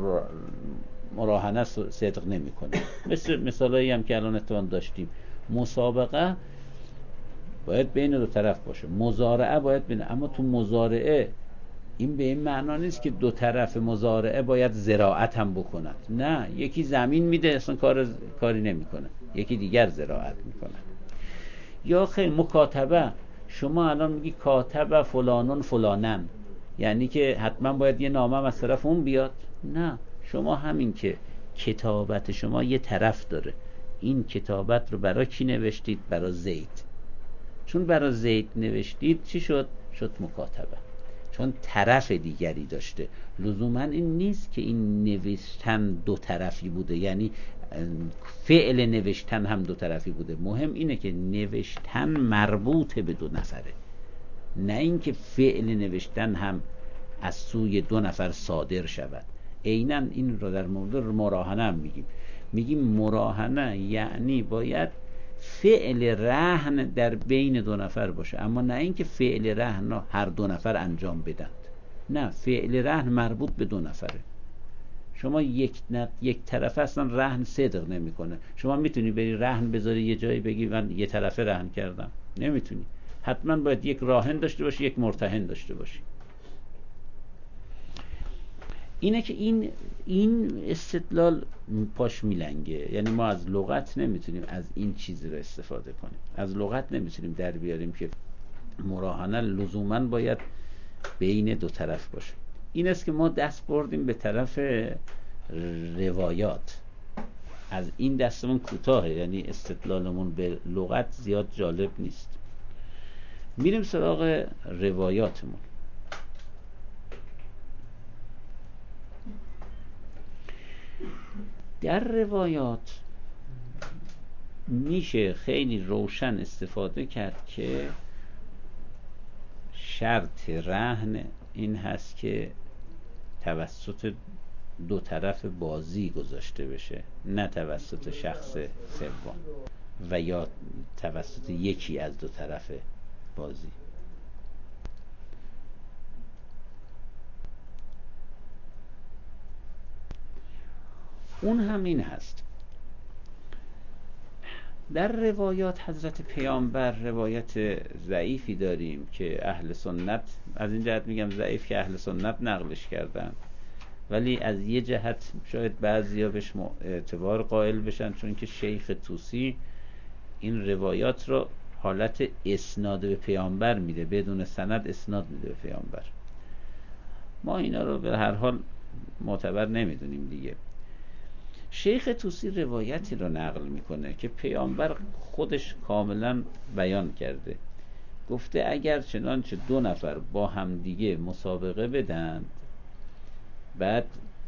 [SPEAKER 2] مراهنه صدق نمی کنه. مثالایی هم که الان اتفاقا داشتیم، مسابقه باید بین 2 طرف باشه، مزارعه باید بین، اما تو مزارعه این به این معنا نیست که 2 طرف مزارعه باید زراعت هم بکنند. نه، یکی زمین میده اصلا کاری نمیکنه، یکی دیگر زراعت میکنه. یا خیلی مکاتبه، شما الان میگی کاتبه فلانون فلانن، یعنی که حتما باید یه نامه از طرف اون بیاد؟ نه، شما همین که کتابت شما یه طرف داره. این کتابت رو برای کی نوشتید؟ برای زید. چون برای زید نوشتید چی شد؟ شد مکاتبه، چون طرف دیگری داشته. لزوما این نیست که این نوشتن دو طرفی بوده، یعنی فعل نوشتن هم دو طرفی بوده. مهم اینه که نوشتن مربوط به دو نفره، نه اینکه فعل نوشتن هم از سوی دو نفر صادر شود. عیناً این رو در مورد مراهنه هم میگیم مراهنه یعنی باید فعل رهن در بین دو نفر باشه، اما نه اینکه فعل رهن هر دو نفر انجام بدند. نه، فعل رهن مربوط به دو نفره. شما یک طرفه اصلا رهن صدق نمیکنه. شما میتونی بری رهن بذاری یه جایی بگی من یه طرفه رهن کردم؟ نمیتونی. حتما باید یک راهن داشته باشی، یک مرتهن داشته باشی. اینه که این استدلال پاش میلنگه. یعنی ما از لغت نمیتونیم از این چیزی رو استفاده کنیم. از لغت نمیتونیم در بیاریم که مراهنه لزوما باید بین دو طرف باشه. این است که ما دست بردیم به طرف روایات. از این دستمون کوتاهه، یعنی استدلالمون به لغت زیاد جالب نیست. میریم سراغ روایاتمون. در روایات میشه خیلی روشن استفاده کرد که شرط رهن این هست که توسط دو طرف بازی گذاشته بشه، نه توسط شخص سوم و یا توسط یکی از دو طرف بازی. اون هم این هست. در روایات حضرت پیامبر روایت ضعیفی داریم که اهل سنت، از این جهت میگم ضعیف که اهل سنت نقلش کردن، ولی از یه جهت شاید بعضیا بهش اعتبار قائل بشن، چون که شیخ طوسی این روایات رو حالت اسناد به پیامبر میده، بدون سند اسناد میده به پیامبر. ما اینا رو به هر حال معتبر نمیدونیم دیگه. شیخ طوسی روایتی رو نقل میکنه که پیامبر خودش کاملا بیان کرده. گفته اگر چنانچه دو نفر با هم دیگه مسابقه بدن، بعد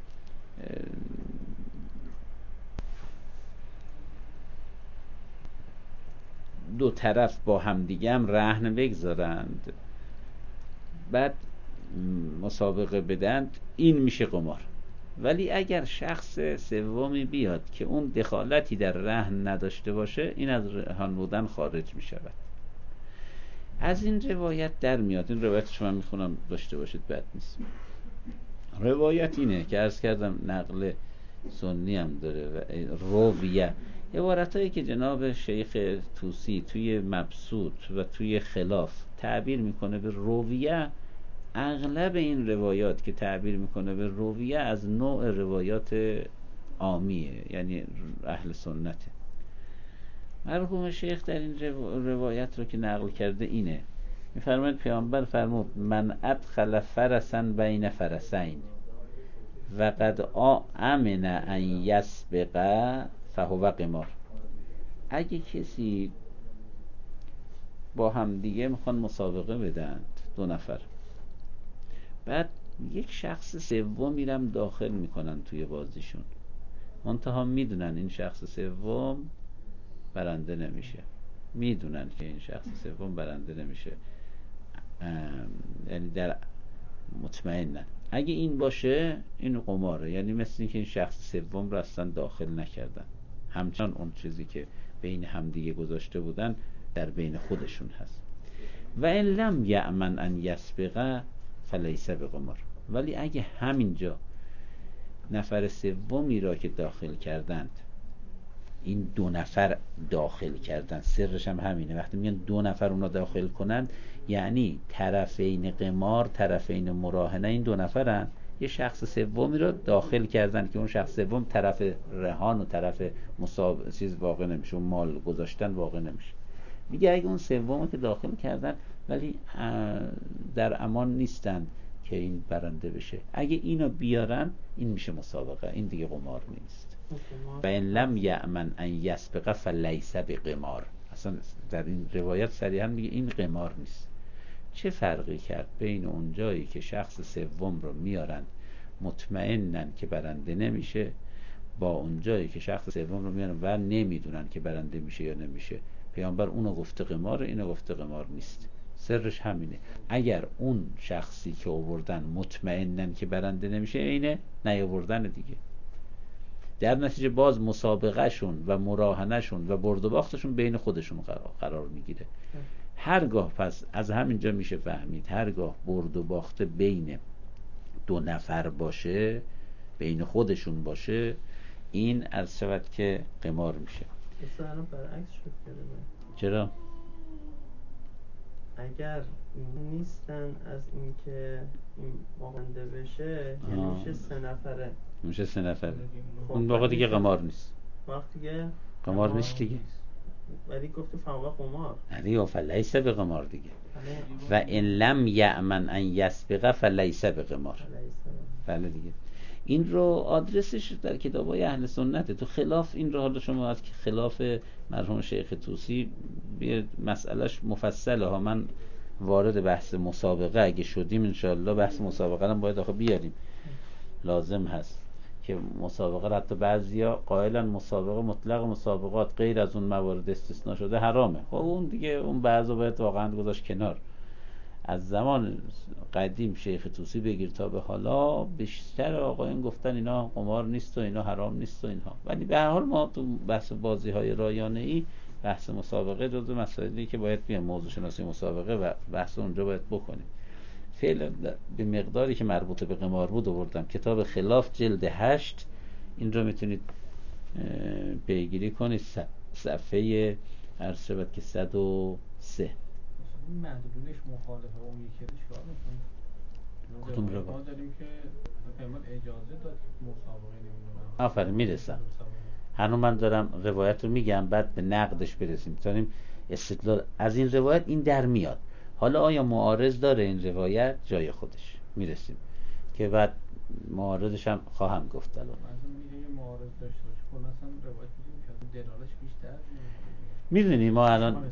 [SPEAKER 2] دو طرف با هم دیگه هم رهن بگذارند، بعد مسابقه بدند، این میشه قمار. ولی اگر شخص سومی بیاد که اون دخالتی در رهن نداشته باشه، این از رهان بودن خارج می شود. از این روایت در میاد، این روایت شما میخونم داشته باشید، بد نیست. روایت اینه که عرض کردم نقل سنی هم داره و رویه، عبارتایی که جناب شیخ طوسی توی مبسوط و توی خلاف تعبیر میکنه به رویه. اغلب این روایات که تعبیر میکنه به رویه از نوع روایات عامیه، یعنی اهل سنته. مرحوم شیخ در این روایت رو که نقل کرده اینه، میفرماید پیامبر فرمود من ادخل فرسا بین فرسین و قد امن ان یسبق فهو قمار. اگه کسی با هم دیگه میخوان مسابقه بدند، دو نفر، بعد یک شخص سوم میرم داخل میکنن توی بازیشون، منتها میدونن این شخص سوم برنده نمیشه، میدونن که این شخص سوم برنده نمیشه، یعنی در مطمئنن. اگه این باشه این قماره، یعنی مثل این که این شخص سوم رو اصلا داخل نکردن، همچنان اون چیزی که بین همدیگه گذاشته بودن در بین خودشون هست. و ان لم یأمن ان یسبق فلیس بقمار. ولی اگه همینجا نفر سومی را که داخل کردند، این دو نفر داخل کردن، سرش هم همینه، وقتی میگن دو نفر اونا داخل کنند یعنی طرفین قمار، طرفین مراهنه این دو نفرن، یه شخص سومی رو داخل کردن که اون شخص سوم طرف رهان و طرف چیز واقع نمیشه، اون مال گذاشتن واقع نمیشه. میگه اگه اون سومی که داخل کردن ولی در امان نیستن که این برنده بشه، اگه اینو بیارن این میشه مسابقه، این دیگه قمار نیست. و این لم یأمن ان یسبق فلیس بقمار. اصلا در این روایت صریحا میگه این قمار نیست. چه فرقی کرد بین اون جایی که شخص سوم رو میارن مطمئنن که برنده نمیشه با اون جایی که شخص سوم رو میارن و نمیدونن که برنده میشه یا نمیشه؟ پیامبر اونو گفته قمار، اینو گفته قمار نیست. سرش همینه. اگر اون شخصی که آوردن مطمئنن که برنده نمیشه، اینه نیاوردن دیگه. در نتیجه باز مسابقه شون و مراهنه شون و برد و باختشون بین خودشون قرار میگیره. هرگاه پس از همینجا میشه فهمید هرگاه برد و باخته بین دو نفر باشه، بین خودشون باشه، این از شود که قمار میشه.
[SPEAKER 1] اصلا برعکس شد کرده.
[SPEAKER 2] چرا؟
[SPEAKER 1] اگر نیستن از اینکه این باقنده بشه یعنی میشه 3 نفره.
[SPEAKER 2] میشه 3 نفره.
[SPEAKER 1] خب
[SPEAKER 2] اون واقع دیگه قمار نیست.
[SPEAKER 1] وقت دیگه
[SPEAKER 2] قمار نیست دیگه.
[SPEAKER 1] ولی گفته فهو قمار.
[SPEAKER 2] علی فلیس به قمار دیگه. و ان لم یأمن ان یسبق فلیس به قمار. بله دیگه. این رو آدرسش در کتابای اهل سنته. تو خلاف این رو حالا شما از که خلاف مرحوم شیخ طوسی مسئلهش مفصله ها. من وارد بحث مسابقه اگه شدیم انشاءالله بحث مسابقه هم باید آخه بیاریم، لازم هست که مسابقه حتی بعضیا قائلن مسابقه مطلق مسابقات غیر از اون موارد استثناء شده حرامه. خب اون دیگه اون بعضا باید واقعا گذاشت کنار. از زمان قدیم شیخ طوسی بگیر تا به حالا بیشتر آقایان گفتن اینا قمار نیست و اینا حرام نیست و اینها. ولی به هر حال ما تو بحث بازی های رایانه‌ای بحث مسابقه جزو مسائلی که باید بیان موضوع شناسی مسابقه و بحث اونجا باید بکنیم. فعلا به مقداری که مربوط به قمار بود آوردم. کتاب خلاف جلد 8 این رو میتونید پیگیری کنید. صفحه هر شبت که 103.
[SPEAKER 3] این معدودش مخالفه اون یکی رو چیکار میکنه؟
[SPEAKER 2] کدوم رو
[SPEAKER 3] ما داریم که پیمان اجازه داد مسابقه نمیدونم.
[SPEAKER 2] آفرین میرسم. هنوز من دارم روایت رو میگم بعد به نقدش برسیم. میتونیم استدلال از این روایت این در میاد. حالا آیا معارض داره این روایت؟ جای خودش میرسیم که بعد معارضش هم خواهم گفت. الان
[SPEAKER 3] مثلا میگه معارض داشته باشه کلا اصلا روایت میگیم که دلالش بیشتر
[SPEAKER 2] میدونی ما الان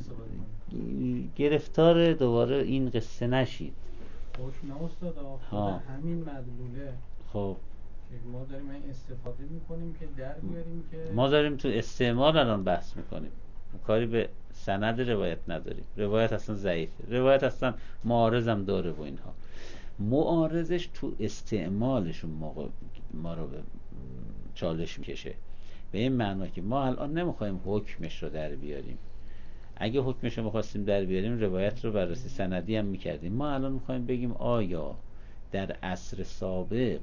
[SPEAKER 2] گرفتار دوباره این قصه نشید.
[SPEAKER 3] خوش ناستاد همین مدلوله.
[SPEAKER 2] خب
[SPEAKER 3] ما داریم این استفاده میکنیم که در بیاریم که
[SPEAKER 2] ما داریم تو استعمال الان بحث میکنیم، کاری به سند روایت نداریم. روایت اصلا ضعیفه، روایت اصلا معارضم داره و اینها. معارضش تو استعمالشون موقع ما رو به چالش میکشه. به این معنا که ما الان نمیخوایم حکمش رو در بیاریم. اگه حکمش رو میخواستیم در بیاریم روایت رو بررسی سندی هم میکردیم. ما الان میخوایم بگیم آیا در عصر سابق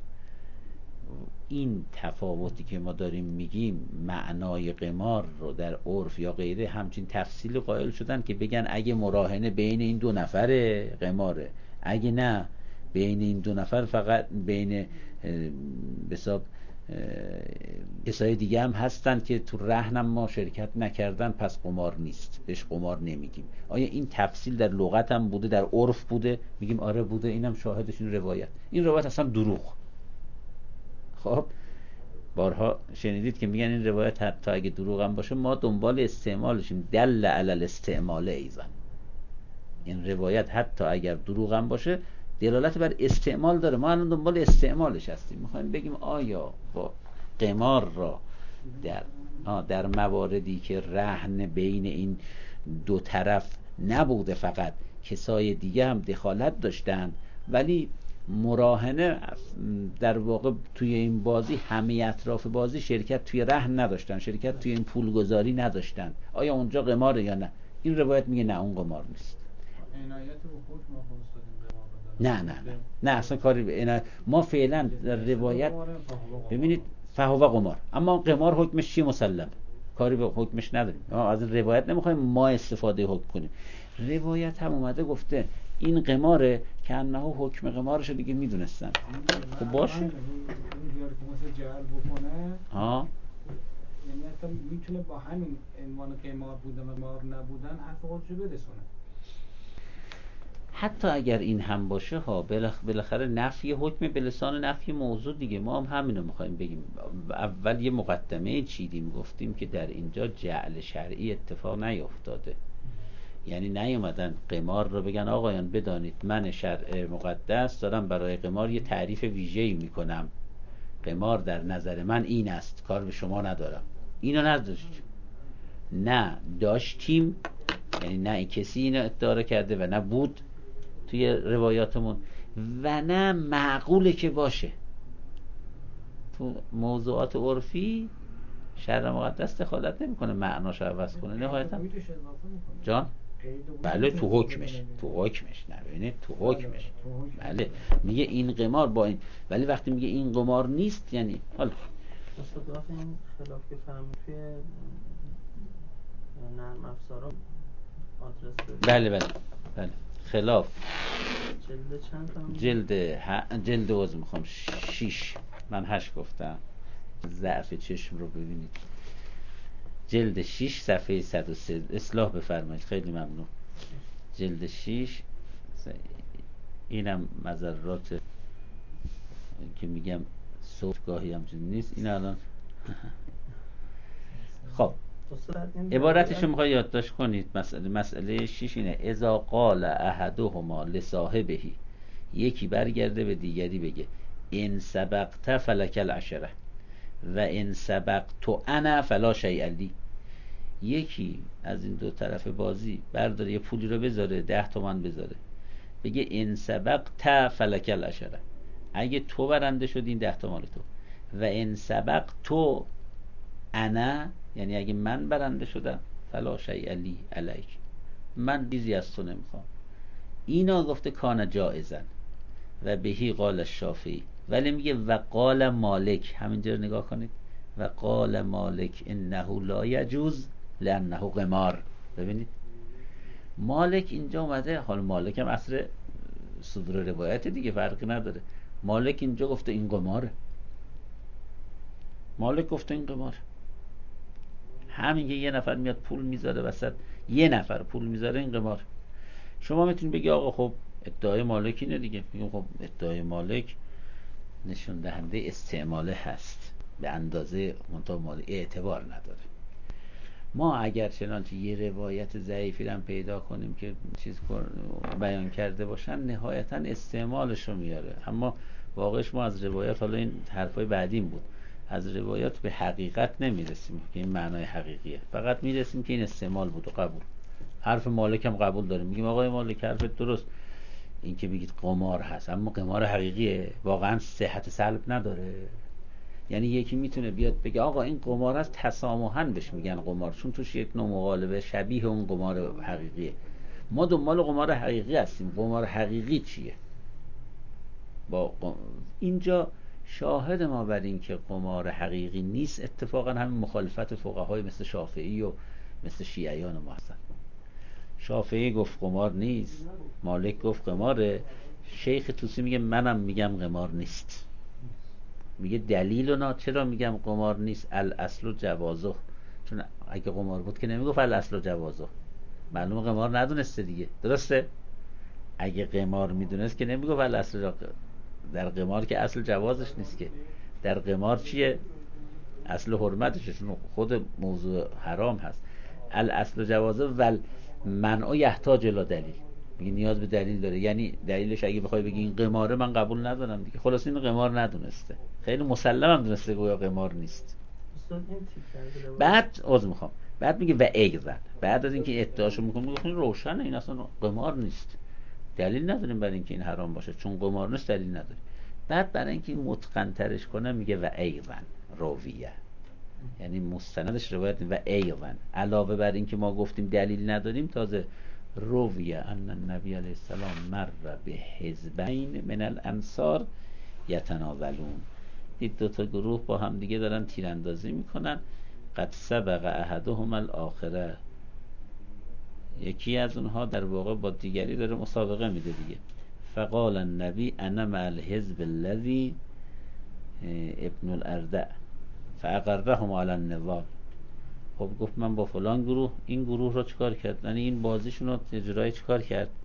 [SPEAKER 2] این تفاوتی که ما داریم میگیم معنای قمار رو در عرف یا غیره همچین تفصیل قائل شدن که بگن اگه مراهنه بین این دو نفره قماره، اگه نه بین این دو نفر فقط بین حساب کسای دیگه هم هستن که تو رهنم ما شرکت نکردن پس قمار نیست، بهش قمار نمیگیم. آیا این تفصیل در لغت هم بوده، در عرف بوده؟ میگیم آره بوده. اینم شاهدش این روایت. این روایت اصلا دروغ. خب بارها شنیدید که میگن این روایت حتی اگه دروغ هم باشه ما دنبال استعمالشیم. دل علی الاستعمال ایضا. این روایت حتی اگر دروغ هم باشه دلالت بر استعمال داره. ما الان دنبال استعمالش هستیم. میخوایم بگیم آیا با قمار را در مواردی که رهن بین این دو طرف نبوده، فقط کسای دیگه هم دخالت داشتن، ولی مراهنه در واقع توی این بازی همه اطراف بازی شرکت توی رهن نداشتن، شرکت توی این پولگذاری نداشتن، آیا اونجا قماره یا نه؟ این روایت میگه نه اون قمار نیست.
[SPEAKER 3] عنایت به حکم
[SPEAKER 2] نه اصلا کاری به ما فعلا در روایت ببینید فهو قمار، اما قمار حکمش چی؟ مسلم، کاری به حکمش نداریم. ما از روایت نمیخوایم ما استفاده حکم کنیم. روایت هم اومده گفته این قماره که انه حکم قمارش دیگه میدونستن. خب باشه
[SPEAKER 3] مثلا جعل بکنه
[SPEAKER 2] ها،
[SPEAKER 3] یعنی حتی میتونه با همین عنوان قمار بودن و قمار نبودن حرف خودشو برسونه.
[SPEAKER 2] حتی اگر این هم باشه ها، بالاخره نفی حکم به لسان نفی موضوع دیگه. ما هم همینو میخوایم بگیم. اول یه مقدمه چیدیم، گفتیم که در اینجا جعل شرعی اتفاق نیفتاده. یعنی نیومدن قمار رو بگن آقایان بدانید من شرع مقدس دارم برای قمار یه تعریف ویژه‌ای میکنم، قمار در نظر من این است، کار به شما ندارم. اینو نداشت، نه داشتیم، یعنی نه کسی اینو ادعا کرده و نه بود توی روایاتمون و نه معقوله که باشه. تو موضوعات عرفی شرع مقدس دخالت نمیکنه معناش عوض کنه نهایتا. جان بله تو حکمش نه ببینید تو حکمش بله میگه این قمار با این، ولی وقتی میگه این قمار نیست یعنی حالا
[SPEAKER 1] استاد وقتی این خلاف که فهمید توی نرم افزارا آدرس
[SPEAKER 2] بله خلاف
[SPEAKER 1] جلد چند
[SPEAKER 2] جلد عوض میخوام 6، من 8 گفتم. ضعف چشم رو ببینید. جلد 6 صفحه 103 اصلاح بفرمایید. خیلی ممنون. جلد 6 اینم مضرات که میگم صوت گاهی همچنین نیست. این الان خب عبارتشو میخوای یادداشت کنید. مسئله 6 اینه: اذا قال احدهما لصاحبه، یکی برگرده به دیگری بگه ان سبقت فلک العشره و ان سبقت انا فلا شیء لی. یکی از این دو طرف بازی برداره یه پولی رو بذاره 10 تومن بذاره، بگه ان سبقت فلک العشره، اگه تو برنده شدی این 10 تومن تو، و ان سبقت انا یعنی اگه من برنده شدم فلا شیء لی علیک، من چیزی از تو نمیخوام. اینا گفته کان جائزن و بهی قال الشافعی. ولی میگه و قال مالک، همینجا رو نگاه کنید، و قال مالک انه لا یجوز لانه قمار. ببینید مالک اینجا اومده، حال مالک هم اصل صدور روایت دیگه فرقی نداره. مالک اینجا گفته این قماره، مالک گفته این قماره. همین که یه نفر میاد پول میذاره وسط، یه نفر پول میذاره این قمار. شما میتونید بگی آقا خب ادعای مالک اینه دیگه. میگم خب ادعای مالک نشون دهنده استعماله هست، به اندازه منتها مال اعتبار نداره. ما اگر چنانچه یه روایت ضعیفی رو پیدا کنیم که چیز بیان کرده باشن نهایتا استعمالش رو میاره، اما واقعش ما از روایت، حالا این حرفای بعدیم بود، از روایات به حقیقت نمیرسیم که این معنای حقیقیه، فقط میرسیم که این استعمال بود و قبول. حرف مالک هم قبول داریم، میگیم آقای مالک حرفت درست، این که بگید قمار هست اما قمار حقیقیه، واقعا صحت سلب نداره. یعنی یکی میتونه بیاد بگه آقا این قمار است، تسامحاً بهش میگن قمار چون توش یک نوع مقالبه شبیه اون قمار حقیقیه. ما دنبال قمار حقیقی هستیم. قمار حقیقی چیه؟ اینجا شاهد ما بر این که قمار حقیقی نیست اتفاقا همین مخالفت فقهای مثل شافعی و مثل شیعیان ما هستن. شافعی گفت قمار نیست، مالک گفت قماره، شیخ توسی میگه منم میگم قمار نیست. میگه دلیلنا چرا میگم قمار نیست؟ الاصل جوازه، چون اگه قمار بود که نمیگفت الاصل جوازه، معلومه قمار ندونسته دیگه، درسته؟ اگه قمار میدونست که نمیگفت الاصل. در قمار که اصل جوازش نیست که، در قمار چیه؟ اصل حرمتشه، چون خود موضوع حرام هست. الاصل جوازه ول منع یحتاج الی دلیل، میگه نیاز به دلیل داره. یعنی دلیلش اگه بخوای بگی این قماره من قبول ندارم دیگه. خلاص این قمار ندونسته، خیلی مسلم هم دونسته گویا قمار نیست. بعد بعد میگه و ایزن، بعد از اینکه ادعاشو میکنه میگه روشنه این اصلا قمار نیست، دلیل نداریم برای اینکه این حرام باشه، چون قمار نیست دلیل نداریم. بعد برای اینکه متقن ترش کنه میگه و ایزن رویه، یعنی مستندش روایت و ایزن علاوه بر اینکه ما گفتیم دلیل نداریم، تازه رویه ان النبی علیه السلام مر به حزبین من الانصار یتناولون. دید دو تا گروه با هم دیگه دارن تیراندازی میکنن، قد سبق احدهما الاخره، یکی از اونها در واقع با دیگری داره مسابقه میده دیگه. فقال النبی انا مع الحزب الذی ابن الاردع فاقرهم علی النضال. خب گفت من با فلان گروه، این گروه رو چیکار کرد؟ یعنی این بازیشون رو اجرای چیکار کرد؟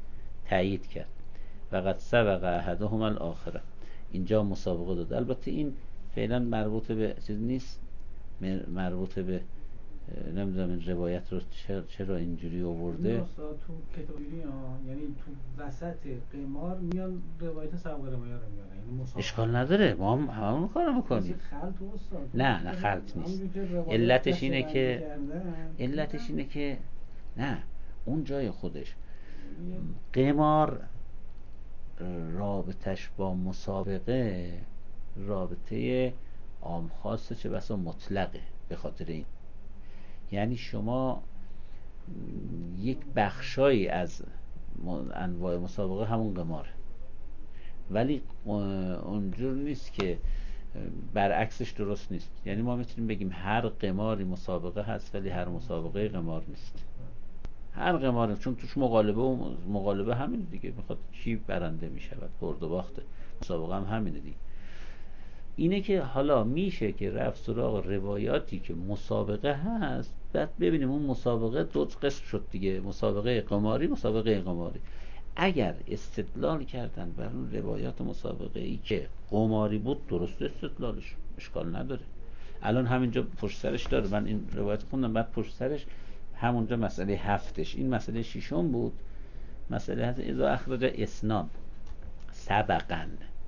[SPEAKER 2] تایید کرد و قد سبق احدهم الاخره. اینجا مسابقه داد. البته این فعلا مربوط به چیز نیست، مربوط به نمیدونم این روایت رو چرا اینجوری آورده.
[SPEAKER 3] استاد تو کتابی ها، یعنی تو وسط قمار میان روایت سبق قمار رو میارن، یعنی
[SPEAKER 2] اشکال نداره، ما هم همون کارو میکنیم.
[SPEAKER 3] خلط استاد
[SPEAKER 2] نه خلط نیست. علتش اینه که نه، اون جای خودش قمار رابطش با مسابقه رابطه عام خاصه، چه بسا مطلقه. به خاطر این یعنی شما یک بخشایی از انواع مسابقه همون قماره، ولی اونجور نیست که برعکسش درست نیست. یعنی ما میتونیم بگیم هر قماری مسابقه هست ولی هر مسابقه قمار نیست. هر قماری، چون توش مقالبه همین دیگه، میخواد کی برنده میشود، برد و باخته، مسابقه هم همینه دیگه. اینه که حالا میشه که رفت سراغ روایاتی که مسابقه هست، بعد ببینیم اون مسابقه دو قسم شد دیگه، مسابقه قماری، مسابقه قماری. اگر استدلال کردن بر اون روایات مسابقه ای که قماری بود، درست استدلالش، اشکال نداره. الان همینجا پشت سرش داره، من این روایت خوندم، بعد پشت سرش همونجا مسئله هفتش، این مسئله ششم بود، مسئله هست اذا اخرج اسنان سبقا،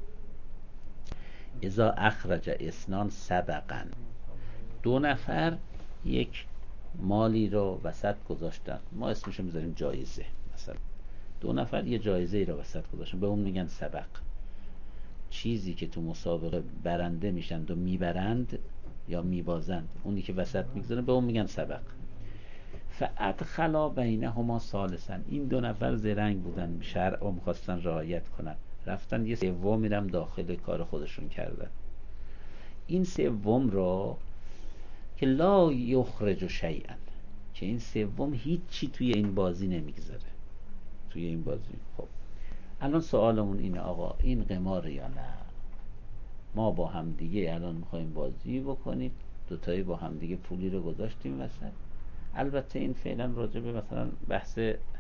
[SPEAKER 2] اذا اخرج اسنان سبقا، دو نفر یک مالی رو وسط گذاشتن، ما اسمشو میذاریم جایزه، مثلا دو نفر یه جایزه ای رو وسط گذاشتن، به اون میگن سبق. چیزی که تو مسابقه برنده میشند و میبرند یا میبازند، اونی که وسط میگذاره به اون میگن سبق. فادخلا بینهما ثالثا، این دو نفر زرنگ بودن، شرع رو میخواستن رعایت کنن، رفتن یه سومی هم داخل کار خودشون کردن. این سوم رو که لا یخرج شیئا، که این سوم هیچی توی این بازی نمیگذاره، توی این بازی. خب الان سوالمون اینه، آقا این قمار یا نه؟ ما با هم دیگه الان میخوایم بازی بکنیم، دوتایی با هم دیگه پولی رو گذاشتیم وسط. البته این فعلا راجع به مثلا بحث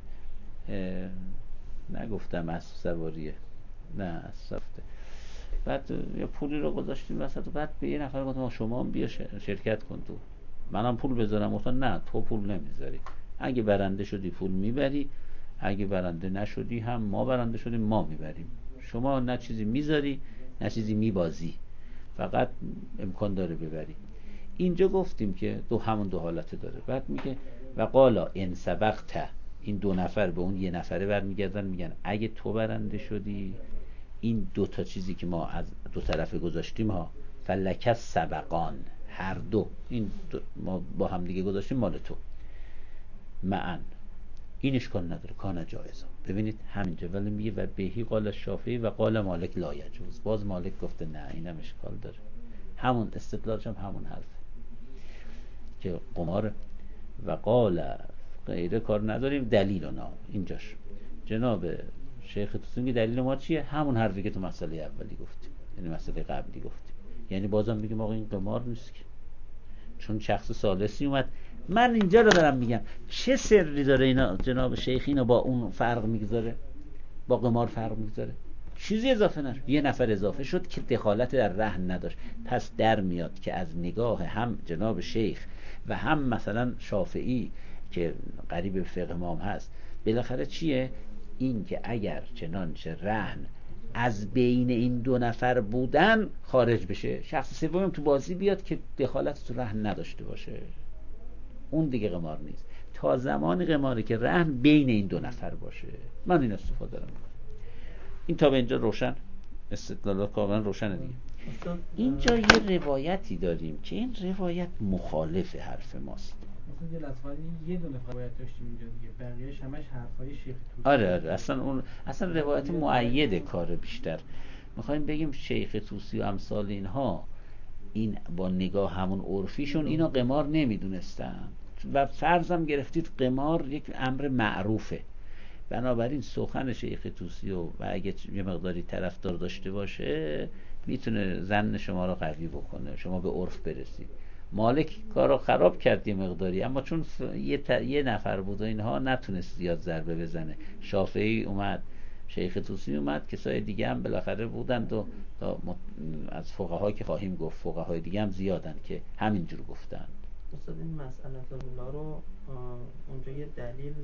[SPEAKER 2] نگفتم اسب سواریه، نه اسب سفته. بعد یه پولی رو گذاشتیم وسط و بعد به یه نفر گفتم شما هم بیا شرکت کن، تو منم پول بذارم. گفتن نه، تو پول نمیذاری، اگه برنده شدی پول میبری، اگه برنده نشدی هم ما برنده شدیم ما میبریم، شما نه چیزی میذاری نه چیزی میبازی، فقط امکان داره ببری. اینجا گفتیم که همون دو حالت داره. بعد میگه و قالا ان سبقت، این دو نفر به اون یه نفره برمیگردن میگن اگه تو برنده شدی، این دو تا چیزی که ما از دو طرفه گذاشتیم ها، فلک سبقان، هر دو این دو ما با هم دیگه گذاشتیم مال تو، معن، این اشکال نداره، کان جایزا. ببینید همینجا ولی میگه و بهی قال شافعی و قال مالک لا یجوز، باز مالک گفته نه اینم اشکال داره. همون استدلالش هم همون حرفه که قمار و قال غیره کار نداریم، دلیل اونا اینجاش. جناب شیخ توسی دلیل ما چیه؟ همون حرفی که تو مسئله اولی گفتیم، یعنی مسئله قبلی گفتیم. یعنی بازم میگیم آقا این قمار نیست که، چون شخص ثالثی اومد. من اینجا رو دارم میگم چه سری داره اینا جناب شیخ اینو با اون فرق میگذاره، با قمار فرق میگذاره، چیزی اضافه نشد، یه نفر اضافه شد که دخالت در رهن نداشت. پس در میاد که از نگاه هم جناب شیخ و هم مثلا شافعی که قریب به فقه ما هست، بالاخره چیه این که اگر چنانچه رهن از بین این دو نفر بودن خارج بشه، شخص سوم تو بازی بیاد که دخالت تو رهن نداشته باشه، اون دیگه قمار نیست. تا زمان قماری که رهن بین این دو نفر باشه. من این استفاده دارم. این تا به اینجا روشن، استدلالات کاملا روشنه دیگه. اینجا یه روایتی داریم که این روایت مخالف حرف ماست.
[SPEAKER 3] مثلا یه لطفاً یه دونه روایت داشتیم اینجا دیگه، بقیه‌اش همش حرفای شیخ توسی.
[SPEAKER 2] آره اصلا روایت مؤید کار بیشتر. میخوایم بگیم شیخ توسی و امثال اینها این با نگاه همون عرفیشون اینو قمار نمیدونستن و فرضم گرفتید قمار یک امر معروفه. بنابراین سخن شیخ توسی و اگه یه مقداری طرفدار داشته باشه میتونه ظن شما رو قوی بکنه، شما به عرف برسید. مالک کارو خراب کرد یه مقداری، اما چون یه نفر بود و اینها نتونست زیاد ضربه بزنه. شافعی اومد شیخ طوسی اومد، کسای دیگه هم بالاخره بودند و از فقها که خواهیم گفت فقهای دیگه هم زیادن که همینجور گفتند.
[SPEAKER 1] استاد این مسئله الله رو اونجا یه دلیل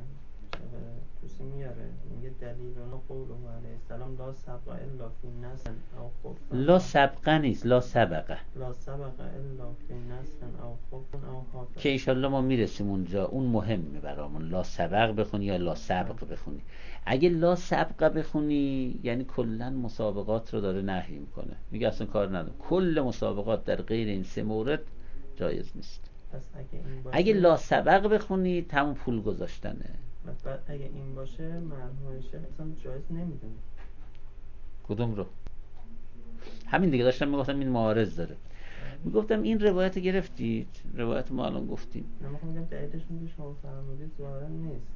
[SPEAKER 1] توسی میاره، میگه دلیل اون قوله علیه السلام لا سبق الا فی نسل او خف.
[SPEAKER 2] لا سبقه نیست، لا سبقه.
[SPEAKER 1] لا سبق الا فی نسل او خف او حافظ،
[SPEAKER 2] که ایشالله ما میرسیم اونجا، اون مهمه برامون. لا سبق بخونی یا لا سبق بخونی. اگه لا سبق بخونی یعنی کلا مسابقات رو داره نهی میکنه، میگه اصلا کار نداره، کل مسابقات در غیر این سه مورد جایز نیست.
[SPEAKER 1] پس اگه
[SPEAKER 2] اگه لا سبق بخونی تمام پول گذاشتنه.
[SPEAKER 1] بعد اگه این باشه مرحوم شیخ اصلا جایز نمیدونه.
[SPEAKER 2] کدوم رو؟ همین دیگه داشتم میگفتم این معارض داره. میگفتم این روایت گرفتید، روایت ما الان گفتیم.
[SPEAKER 1] من میخوام بگم دلیلش میگه شما فرمودید ظاهرا نیست.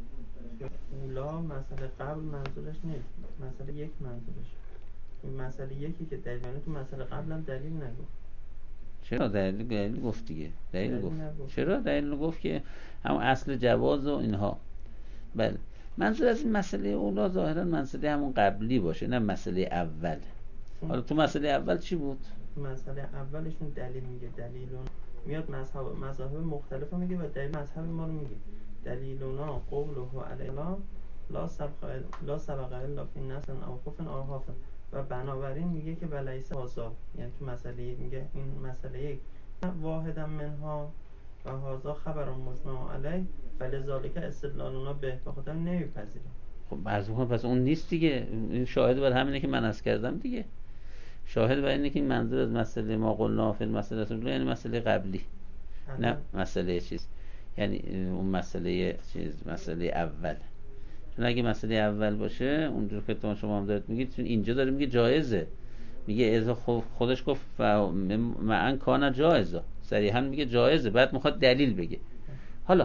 [SPEAKER 1] اولا مسئله قبل منظورش نیست، مسئله یک منظورش. این مسئله یکی که دلیل تو مسئله قبل هم دلیل نگفت.
[SPEAKER 2] چرا دلیل گفت دیگه، دلیل گفت.
[SPEAKER 1] نگفت.
[SPEAKER 2] چرا دلیل گفت که همون اصل جواز و اینها. بله منظور از این مسئله اولا ظاهرا مسئله همون قبلی باشه، نه مسئله اول. حالا تو مسئله اول چی بود؟
[SPEAKER 1] مسئله اولشون دلیل میگه، دلیلون میاد مذاهب مختلف میگه و دلیل مذهب ما رو میگه. دلیلونا قوله علیه لا سبق الا فی نسل او خف او حافظ، و بنابراین میگه که ولیس هازا، یعنی تو مسئله یک میگه این مسئله یک واحدا منها و هازا خبر مجمع علیه فلذالک استدلالونا به خاطر نمیپذیره.
[SPEAKER 2] خب عرض می‌کنم پس اون نیست دیگه. این شاهد بر همینه که من عرض کردم دیگه. شاهد بر اینه که این منظور از مسئله ما قلنا فی المسئله الاولى یعنی مسئله قبلی، نه مسئله چیز، یعنی اون مسئله چیز، مسئله اول. چون اگه مسئله اول باشه اونجور که شما هم دارید میگید، چون اینجا داره میگه جایزه، میگه از خودش گفت معن کان جایزه، صریحا میگه جایزه، بعد میخواد دلیل بگه. حالا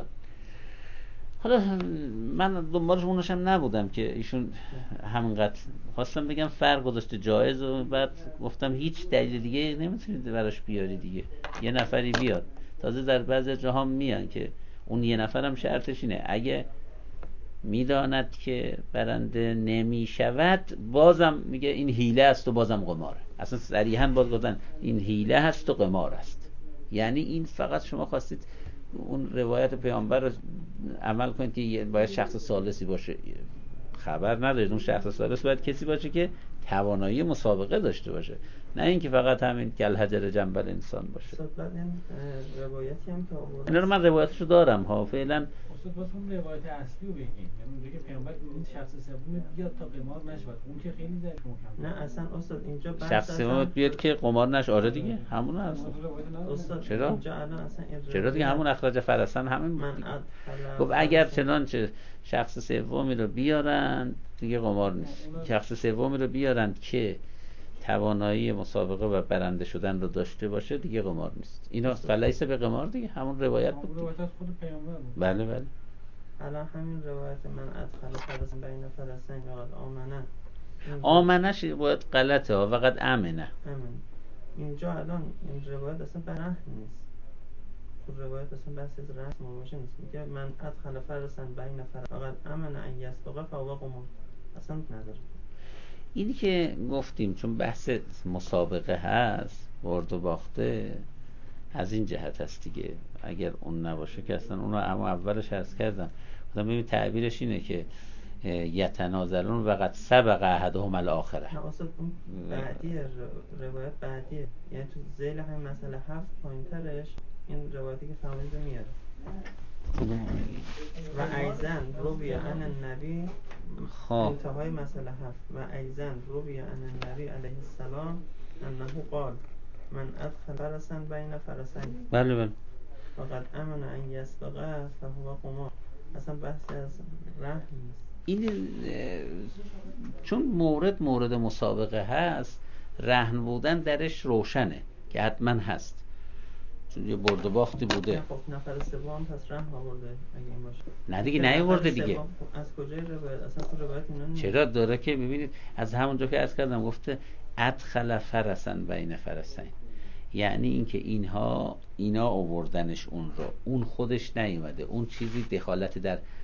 [SPEAKER 2] من دنبالش هم نبودم که ایشون همینقدر خواستم بگم فرق گذاشته جایز و بعد گفتم هیچ دلیل دیگه نمیتونید براش بیاری دیگه، یه نفری بیاد. تازه در بعضی جاها میان که اون یه نفرم شرطش اینه اگه میداند که برنده نمیشود بازم میگه این حیله است و بازم قماره. اصلا صریحا باز گفتن این حیله هست و قمار است. یعنی این فقط شما خواستید اون روایت پیامبر رو عمل کنید که باید شخص ثالثی باشه. خبر ندارید اون شخص ثالث باید کسی باشه که توانایی مسابقه داشته باشه، نه اینکه فقط همین کل حجر جنبل انسان باشه.
[SPEAKER 1] این روایتی هم که آورد،
[SPEAKER 2] اینا رو من روایتشو دارم ها فعلا.
[SPEAKER 3] استاد واسه اون روایت اصلی رو بگین، یعنی اونجا که پیامبر این شخص سوم بیاد تا قمار نشود، اون که خیلی زد محکم.
[SPEAKER 1] نه اصلا استاد اینجا
[SPEAKER 2] شخص سوم بیاد که قمار نش. آره دیگه همون هست
[SPEAKER 1] استاد.
[SPEAKER 2] چرا؟
[SPEAKER 1] اینجا الان اصلا این
[SPEAKER 2] چرا دیگه همون اخراج فرسن همین بود دیگه. گفت اگر چنانچه شخص سومی رو بیارن دیگه قمار نیست. شخص سومی رو بیارن که توانایی مسابقه و برنده شدن رو داشته باشه دیگه قمار نیست. اینا فلیس به قمار دیگه همون روایت بود.
[SPEAKER 3] روایت از خود پیامبر بود.
[SPEAKER 2] بله بله.
[SPEAKER 1] الان همین روایت من ادخل فرسن بین فرسین وقد
[SPEAKER 2] آمنش باید غلطه ها، وقد امنه.
[SPEAKER 1] اینجا الان این روایت اصلا رهن نیست. تو روایت اصلا بحث از رهن مباشه نیست. میگه من ادخل فرسن بین فرسین وقد امن ان یسبقه فهو قمار، اصلا نداره.
[SPEAKER 2] اینی که گفتیم چون بحث مسابقه هست، برد و باخته، از این جهت هست دیگه. اگر اون نباشه که اصلا اون رو اما اولش عرض کردم، خودم ببین تعبیرش اینه که یتنازلون وقد سبق احدهم الاخره.
[SPEAKER 1] نه اصلا اون بعدیه، روایت بعدیه، یعنی تو ذیل همین مسئله 7 پایینترش این روایتی که فرمودید میاره. و ایزن روی عن النبی، انتهای مسئله 7، و ایزن روی عن النبی علیه السلام انه قال من ادخل فرسا بین فرسین.
[SPEAKER 2] بله بله.
[SPEAKER 1] فقط امن ان یسبقه فهو قمار، اصلا بحثی از رهن نیست.
[SPEAKER 2] این چون مورد مسابقه هست، رهن بودن درش روشنه که حتما هست، چون یه برد و باختی بوده.
[SPEAKER 1] خب نفر سوم پس رهن آورده اگه این باشه.
[SPEAKER 2] نه دیگه نیاورده دیگه.
[SPEAKER 1] از کجای روایت؟ اصلا تو روایت اینا نیست.
[SPEAKER 2] چرا داره که ببینید از همونجا که عرض کردم گفته ادخل فرسن بین فرسین، یعنی اینکه اینا آوردنش اون رو، اون خودش نیومده، اون چیزی دخالت در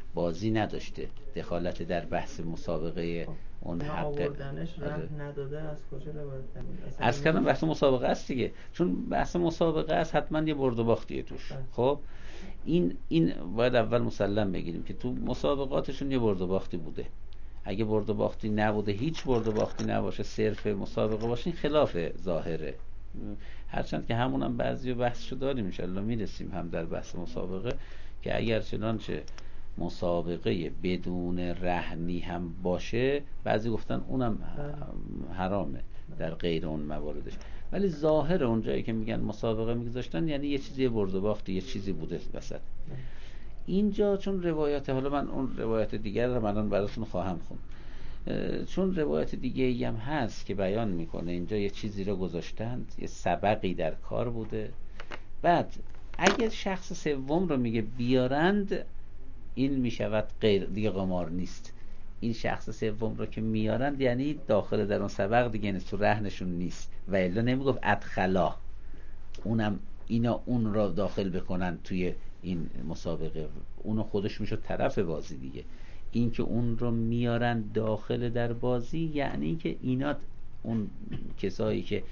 [SPEAKER 2] بازی نداشته، دخالت در بحث مسابقه اون
[SPEAKER 1] اینا
[SPEAKER 2] حق
[SPEAKER 1] آوردنش ره نداده از کجا روایت کنید؟
[SPEAKER 2] از کردم بحث مسابقه است دیگه، چون بحث مسابقه است حتما یه برد و باختیه توش. خب این باید اول مسلم بگیریم که تو مسابقاتشون یه برد و باختی بوده. اگه برد و باختی نبوده، هیچ برد و باختی نباشه، صرف مسابقه باشه، این خلاف ظاهره. هرچند که همونم بعضی بحثشو داریم ان شاءالله میرسیم هم در بحث مسابقه که اگر چنانچه مسابقه بدون رهنی هم باشه، بعضی گفتن اونم حرامه در غیر اون مواردش، ولی ظاهر اون جایی که میگن مسابقه میگذاشتن یعنی یه چیزی برد و باختی، یه چیزی بوده وسط. اینجا چون روایت، حالا من اون روایت دیگر رو من براتون خواهم خوند، چون روایت دیگه ای هم هست که بیان میکنه اینجا یه چیزی رو گذاشتند، یه سبقی در کار بوده. بعد اگر شخص سوم رو میگه بیارند، این میشود غیر دیگه، قمار نیست. این شخص سوم رو که میارند یعنی داخل در اون سبق دیگه نیست، تو رهنشون نیست، و الا نمیگفت ادخلا، اونم اینا اون را داخل بکنن توی این مسابقه، اونو خودش میشد طرف بازی دیگه. این که اون رو میارن داخل در بازی یعنی که اینا اون کسایی که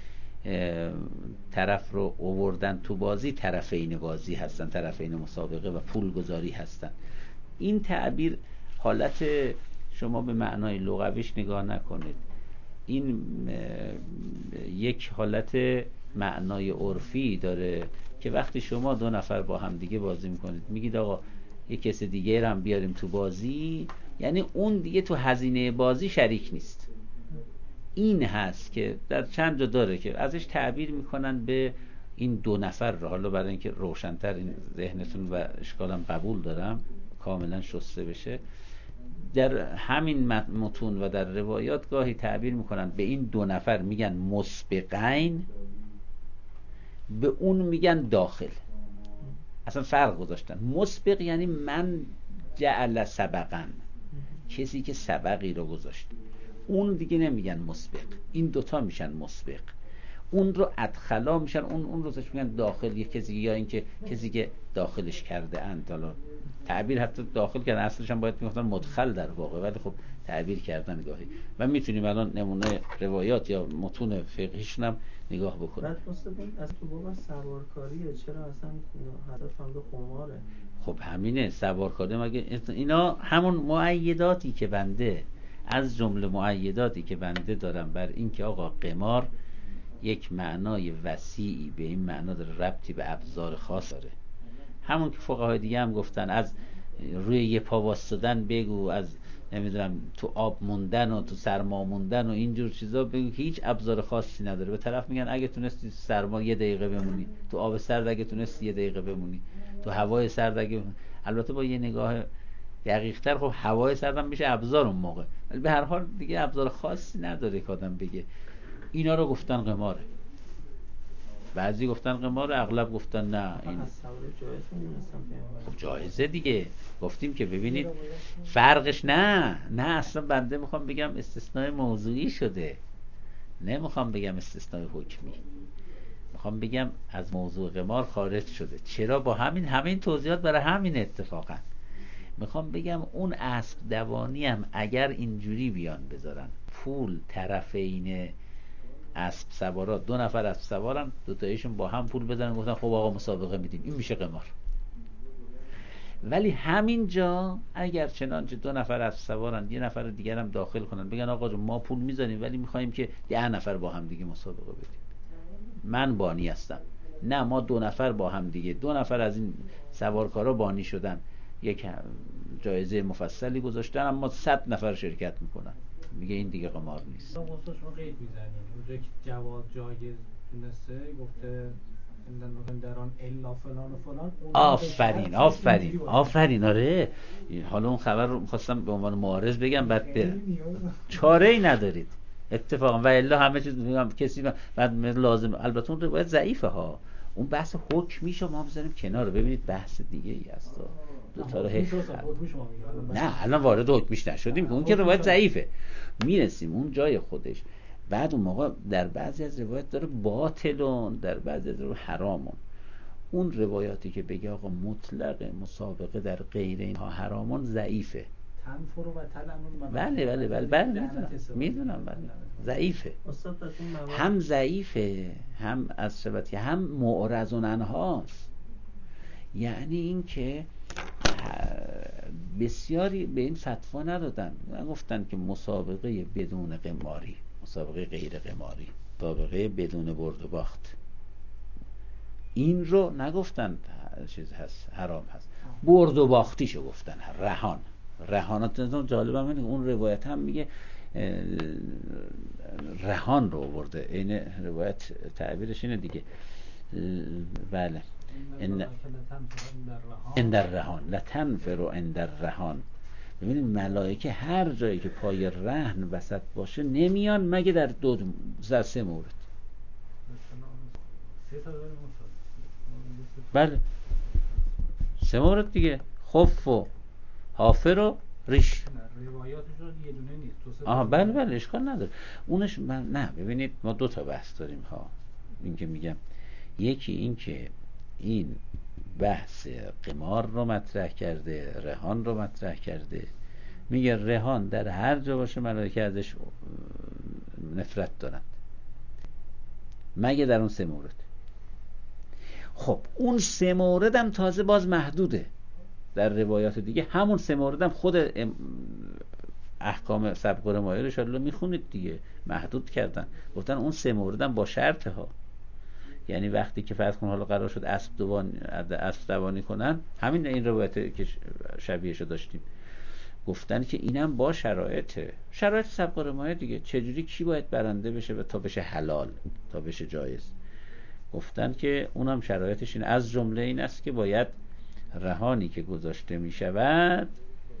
[SPEAKER 2] طرف رو آوردن تو بازی طرفین بازی هستن، طرفین مسابقه و پول گذاری هستن. این تعبیر حالت شما به معنای لغویش نگاه نکنید، این یک حالت معنای عرفی داره که وقتی شما دو نفر با هم دیگه بازی میکنید، میگید آقا یک کس دیگه رو هم بیاریم تو بازی، یعنی اون دیگه تو هزینه بازی شریک نیست. این هست که در چند جا داره که ازش تعبیر میکنن به این دو نفر رو. حالا برای اینکه روشن‌تر این ذهنتون و اشکالم قبول دارم کاملا شسته بشه، در همین متون و در روایات گاهی تعبیر میکنن به این دو نفر میگن مسبقین، به اون میگن داخل. اصلا فرق گذاشتن. مسبق یعنی من جعل سبقا، کسی که سبقی رو گذاشت. اون دیگه نمیگن مسبق، این دوتا میشن مسبق. اون رو ادخلا میشن، اون رو میگن داخل، یک کسی، یا اینکه کسی که داخلش کرده اند. حالا تعبیر حتی داخل کردن، اصلش هم باید میگفتن مدخل در واقع، ولی خب تعبیر کردن گاهی. و میتونیم الان نمونه روایات یا متون فقهیشون هم نگاه بکنیم.
[SPEAKER 1] بعد مستقیم از تو بابا سوارکاریه، چرا اصلا هدف هم به قماره؟
[SPEAKER 2] خب همینه سوارکاری. مگه اینا همون مؤیداتی که بنده، از جمله مؤیداتی که بنده دارم بر این که آقا قمار یک معنای وسیعی به این معنا داره، ربطی به ابزار خاص داره. همون که فقهای دیگه هم گفتن از روی یه پا واسطن بگو، از نمیدونم تو آب موندن و تو سرما موندن و اینجور چیزا بگو که هیچ ابزار خاصی نداره. به طرف میگن اگه تونستی سرما 1 دقیقه بمونی، تو آب سرد اگه تونستی 1 دقیقه بمونی، تو هوای سرد اگه، البته با یه نگاه دقیق تر، خب هوای سرد هم میشه ابزار اون موقع، ولی به هر حال دیگه ابزار خاصی نداره که آدم بگه. اینا رو گفتن قماره. بعضی گفتن قماره، اغلب گفتن نه این خب جایزه دیگه. گفتیم که ببینید فرقش نه اصلا بنده میخوام بگم استثناء موضوعی شده، نمیخوام بگم استثناء حکمی، میخوام بگم از موضوع قمار خارج شده. چرا؟ با همین توضیحات برای همین اتفاقا میخوام بگم اون اسب دوانی هم اگر اینجوری بیان بذارن پول طرفین اسب سوارا، 2 نفر اسب سوارن، دوتایشون با هم پول بدن، گفتن خب آقا مسابقه میدیم، این میشه قمار. ولی همین جا اگر چنانچه 2 نفر اسب سوارن، 1 نفر دیگر هم داخل کنن، بگن آقا ما پول میذاریم ولی میخوایم که 10 نفر با هم دیگه مسابقه بدیم، من بانی هستم، نه ما 2 نفر با هم دیگه، 2 نفر از این سوارکارا بانی شدن، یک جایزه مفصلی گذاشتن، اما 100 نفر شرکت میکنن، میگه این دیگه قمار نیست.
[SPEAKER 3] واسه شما قید میزنیم اونجا که جواد جایز دونسته گفته در آن الا فلان و فلان.
[SPEAKER 2] آفرین. آره حالا اون خبر رو می‌خواستم به عنوان معارض بگم، بعد چاره‌ای ندارید اتفاقا، و الا همه چیز میگم کسی بعد لازم. البته اون روایت ضعیفه ها، اون بحث حکمی شما بذاریم کنار، ببینید بحث دیگه ای هست. دو تا رو نه الان وارد حکمیش نشدیم که اون که روایت ضعیفه، میرسیم اون جای خودش. بعد اون موقع در بعضی از روایت داره باطلون، در بعضی از روایت حرامون. اون روایاتی که بگه آقا مطلق مسابقه در غیر اینها حرامان ضعیفه.
[SPEAKER 3] تنفر و تلمون.
[SPEAKER 2] بله میدونم بله ضعیفه. هم ضعیفه هم از شبت هم معرض عنهاست. یعنی این که بسیاری به این فتوا ندادن، نگفتن که مسابقه بدون قماری، مسابقه غیر قماری، مسابقه بدون برد و باخت، این رو نگفتن چیز هست حرام هست. برد و باختیشو گفتن رهانات. جالبه من اون روایت هم میگه رهان رو برده، این روایت تعبیرش اینه دیگه. بله عند الرهان لتنفر عند الرهان. ببینید ملائکه هر جایی که پای رهن وسط باشه نمیان مگه در 3 مورد. بله 3 مورد دیگه، خف و حافر و ریش.
[SPEAKER 3] روایاتش رو یه دونه نیست.
[SPEAKER 2] بله اشکال نداره اونش. نه ببینید ما 2 تا بحث داریم ها. این که میگم یکی این که این بحث قمار رو مطرح کرده، رهان رو مطرح کرده. میگه رهان در هر جا باشه ملائکه ازش نفرت دارند مگه در اون 3 مورد. خب اون 3 مورد هم تازه باز محدوده. در روایات دیگه همون 3 مورد هم خود احکام سبق و رمایه رو ان شاءالله میخونید دیگه، محدود کردن. گفتن اون 3 مورد هم با شرط ها. یعنی وقتی که فرض کن حالا قرار شد اسب دوانی کنن، همین این روایت که شبیهشو داشتیم، گفتن که اینم با شرایط سبق و رمایه دیگه. چجوری کی باید برنده بشه تا بشه حلال، تا بشه جایز. گفتن که اونم شرایطش این از جمله این است که باید رهانی که گذاشته می شود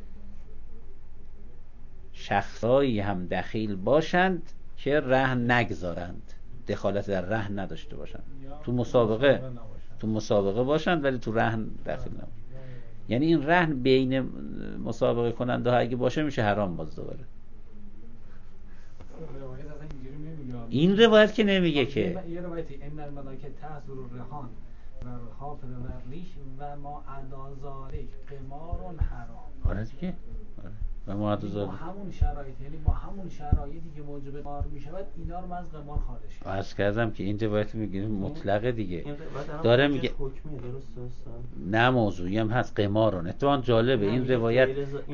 [SPEAKER 2] شخصایی هم دخیل باشند که رهن نگذارند، دخالت در رهن نداشته باشند. تو مسابقه باشند ولی تو رهن دخیل نباشند. یعنی این رهن بین مسابقه کننده ها اگه باشه میشه حرام باز دوباره. این روایت که نمیگه که
[SPEAKER 3] یه روایتی ان الملائکه تحضر الرهان و الحافر و ریش و ما عدا ذالک قمار حرام.
[SPEAKER 2] آره دیگه و ما عدا ذالک
[SPEAKER 3] با همون شرایط، یعنی با همون شرایطی که موجب قمار میشود اینا رو از قمار خارج کرد.
[SPEAKER 2] عرض کردم که این روایت میگه مطلقه دیگه، داره میگه نه موضوعی هم هست قمارون. اتفاقا جالبه این روایت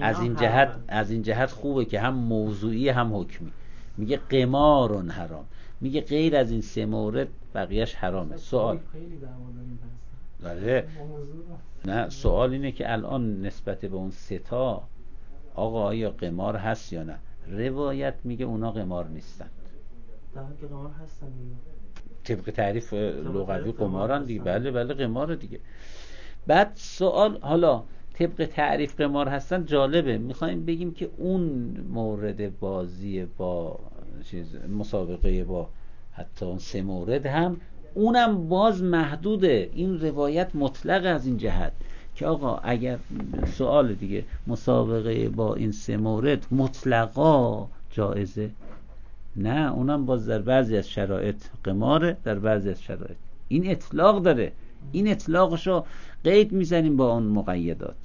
[SPEAKER 2] از این جهت خوبه که هم موضوعی هم حکمی. میگه قمارون حرام، میگه غیر از این 3 مورد بقیهش حرامه. سوال
[SPEAKER 3] خیلی دعوا داریم
[SPEAKER 2] داره. نه سوال اینه که الان نسبت به اون 3 تا آقا آیا قمار هست یا نه؟ روایت میگه اونا قمار نیستن.
[SPEAKER 1] در حالی که قمار هستن دیگه.
[SPEAKER 2] طبق تعریف لغوی قمارن دیگه. بله قمار دیگه. بعد سوال حالا طبق تعریف قمار هستن جالبه. میخوایم بگیم که اون مورد بازی با مسابقه با حتی اون 3 مورد هم اونم باز محدوده. این روایت مطلق از این جهت که آقا اگر سوال دیگه مسابقه با این 3 مورد مطلقا جایزه، نه اونم باز در بعضی از شرایط قماره، در بعضی از شرایط. این اطلاق داره. این اطلاقشو قید میزنیم با اون مقیدات.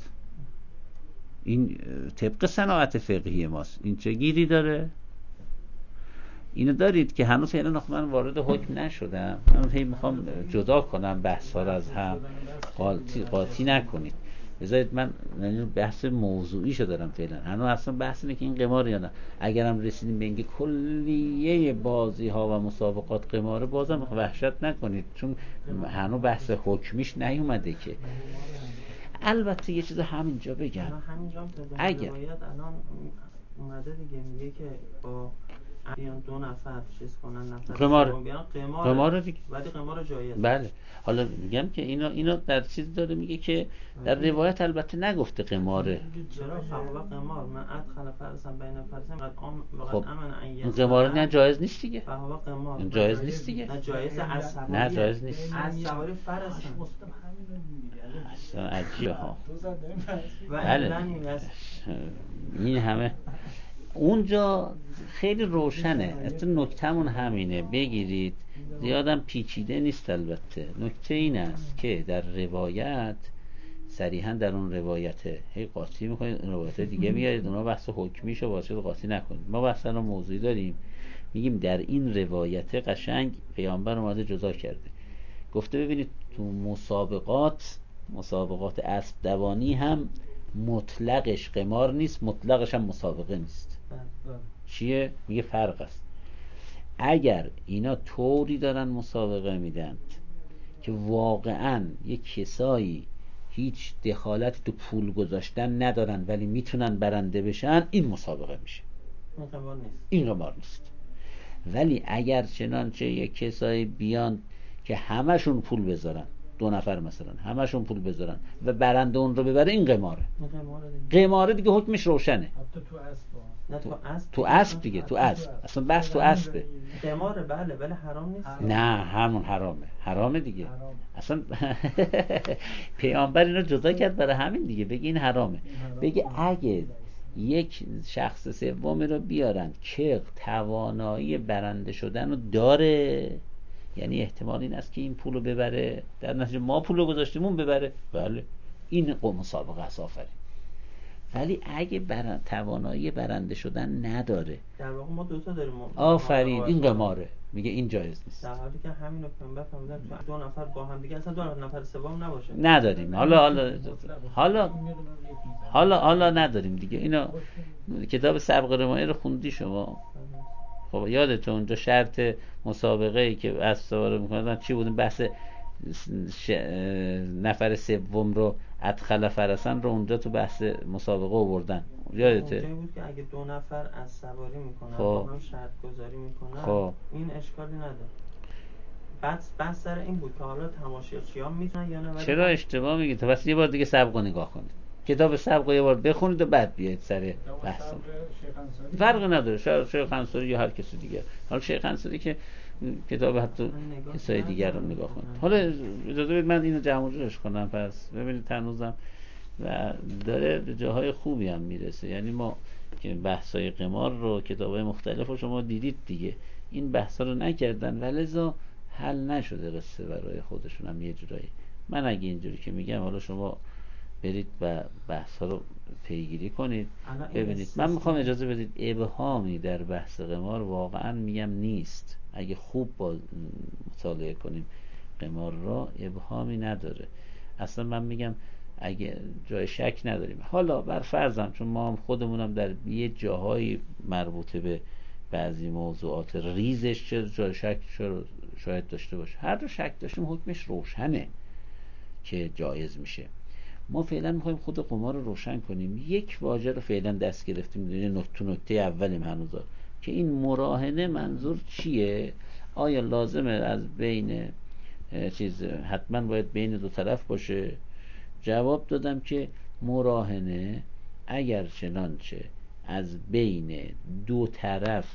[SPEAKER 2] این طبق صناعت فقهی ماست. این چه گیری داره؟ اینو دارید که هنوز فعلا من وارد حکم نشدم. من هی میخوام جدا کنم بحث ها رو از هم، قاطی نکنید. بذارید من بحث موضوعیشو دارم فعلا. هنوز اصلا بحث اینه که این قمار یا نه. اگرم رسیدیم به اینکه کلیه بازی ها و مسابقات قماره، بازم وحشت نکنید چون هنوز بحث حکمیش نیومده که. البته یه چیز همینجا بگم،
[SPEAKER 1] اگر الان اومده دیگه میگه که با بیان 2 نفر چیز کنن، نفر
[SPEAKER 2] قمار دیگه،
[SPEAKER 1] ولی قمار جایز.
[SPEAKER 2] بله حالا میگم که اینا در چیز داره میگه که در روایت البته نگفته قماره.
[SPEAKER 1] چرا فهو قمار من ادخل فرسا بین فرسا
[SPEAKER 2] خب این قمار نه جایز نیست دیگه.
[SPEAKER 1] فهو قمار
[SPEAKER 2] این جایز نیست دیگه.
[SPEAKER 1] نه جایز از سواری،
[SPEAKER 2] نه جایز نیست.
[SPEAKER 1] از سواری فرسا
[SPEAKER 2] اصلا عجیبه ها.
[SPEAKER 1] بله این همه
[SPEAKER 2] اونجا خیلی روشنه. اصلا نکتمون همینه، بگیرید، زیادم پیچیده نیست. البته نکته این است که در روایت صریحا در اون روایت هی قاطی میکنید، اون روایت دیگه میارید، اونا بحث حکمیشو واسه قاطی نکنید. ما بحث الان موضوعی داریم، میگیم در این روایت قشنگ پیامبر اومده جدا کرده، گفته ببینید تو مسابقات اسب دوانی هم مطلقش قمار نیست، مطلقش هم مسابقه نیست. چیه؟ میگه فرق است. اگر اینا طوری دارن مسابقه میدن که واقعا یک کسایی هیچ دخالتی تو پول گذاشتن ندارن ولی میتونن برنده بشن، این مسابقه میشه، این قمار نیست. ولی اگر چنانچه یک کسایی بیان که همشون پول بذارن، 2 نفر مثلا همشون پول بذارن و برنده اون رو ببره، این قماره. قماره دیگه حکمش روشنه.
[SPEAKER 3] حتی تو اسب،
[SPEAKER 2] تو اسب دیگه، تو اسب اصلا بحث تو اسبه.
[SPEAKER 1] قماره بله، ولی حرام نیست.
[SPEAKER 2] نه همون حرامه دیگه. اصلا پیامبر اینو جدا کرد برای همین دیگه، بگی این حرامه. بگی اگه یک شخص سومی رو بیارن که توانایی برنده شدن رو داره، یعنی احتمال این است که این پولو ببره، در نتیجه ما پولو گذاشتیم اون ببره، بله این مسابقه است، آفرین. ولی اگه توانایی برنده شدن نداره،
[SPEAKER 1] در واقع ما دوتا داریم،
[SPEAKER 2] آفرین، این قماره، میگه این جایز نیست.
[SPEAKER 1] در حالی که همین رو پیامبر فرمودن تو 2 نفر با هم دیگه، اصلا 2 نفر سوم نباشه،
[SPEAKER 2] نداریم. حالا نداریم دیگه. اینا کتاب سبق رمایه رو خوندی شما؟ خب یادتون اونجا شرط مسابقه ای که اسب سواری میکنن چی بود؟ بحث نفر سوم رو ادخل فرسن رو اونجا تو بحث مسابقه آوردن، یادته؟
[SPEAKER 1] اونجایی بود که اگه 2 نفر از سواری میکنن
[SPEAKER 2] خب.
[SPEAKER 1] با هم شرط گذاری میکنن،
[SPEAKER 2] خب.
[SPEAKER 1] این اشکالی نداره. بس سر این بود که حالا تماشاچیان میتونن یا نه.
[SPEAKER 2] چرا اشتباه میگید؟ بس یه بار دیگه سبق رو نگاه کنید، کتاب سبق رو یه بار بخونید و بعد بیاید سر بحث. فرقی نداره، شیخ انصاری یا هر کسی دیگه. حالا شیخ انصاری که کتاب حتی کسای دیگر رو نگاه کنید. حالا اجازه بدید من اینو جمع جورش کنم. پس ببینید هنوزم و داره به جاهای خوبی هم میرسه. یعنی ما که بحثای قمار رو کتابای مختلف رو شما دیدید دیگه، این بحثا رو نکردن ولذا حل نشده قصه برای خودشون هم یه جورایی. من اگه اینجوری که میگم، حالا شما برید و بحثا رو پیگیری کنید ببینید. من میخوام اجازه بدید ابهامی در بحث قمار واقعا میگم نیست. اگه خوب با مطالعه کنیم قمار را، ابهامی نداره اصلا. من میگم اگه جای شک نداریم، حالا بر فرضم چون ما هم خودمونم در یه جاهایی مربوطه به بعضی موضوعات ریزش چه جای شک شاید داشته باشه، هر جا شک داشتیم حکمش روشنه که جایز میشه. ما فعلا میخوایم خود قمار رو روشن کنیم. یک واژه رو فعلا دست گرفتیم، نکته اولیم هنوزا، که این مراهنه منظور چیه؟ آیا لازمه از بین حتما باید بین 2 طرف باشه؟ جواب دادم که مراهنه اگر چنانچه از بین 2 طرف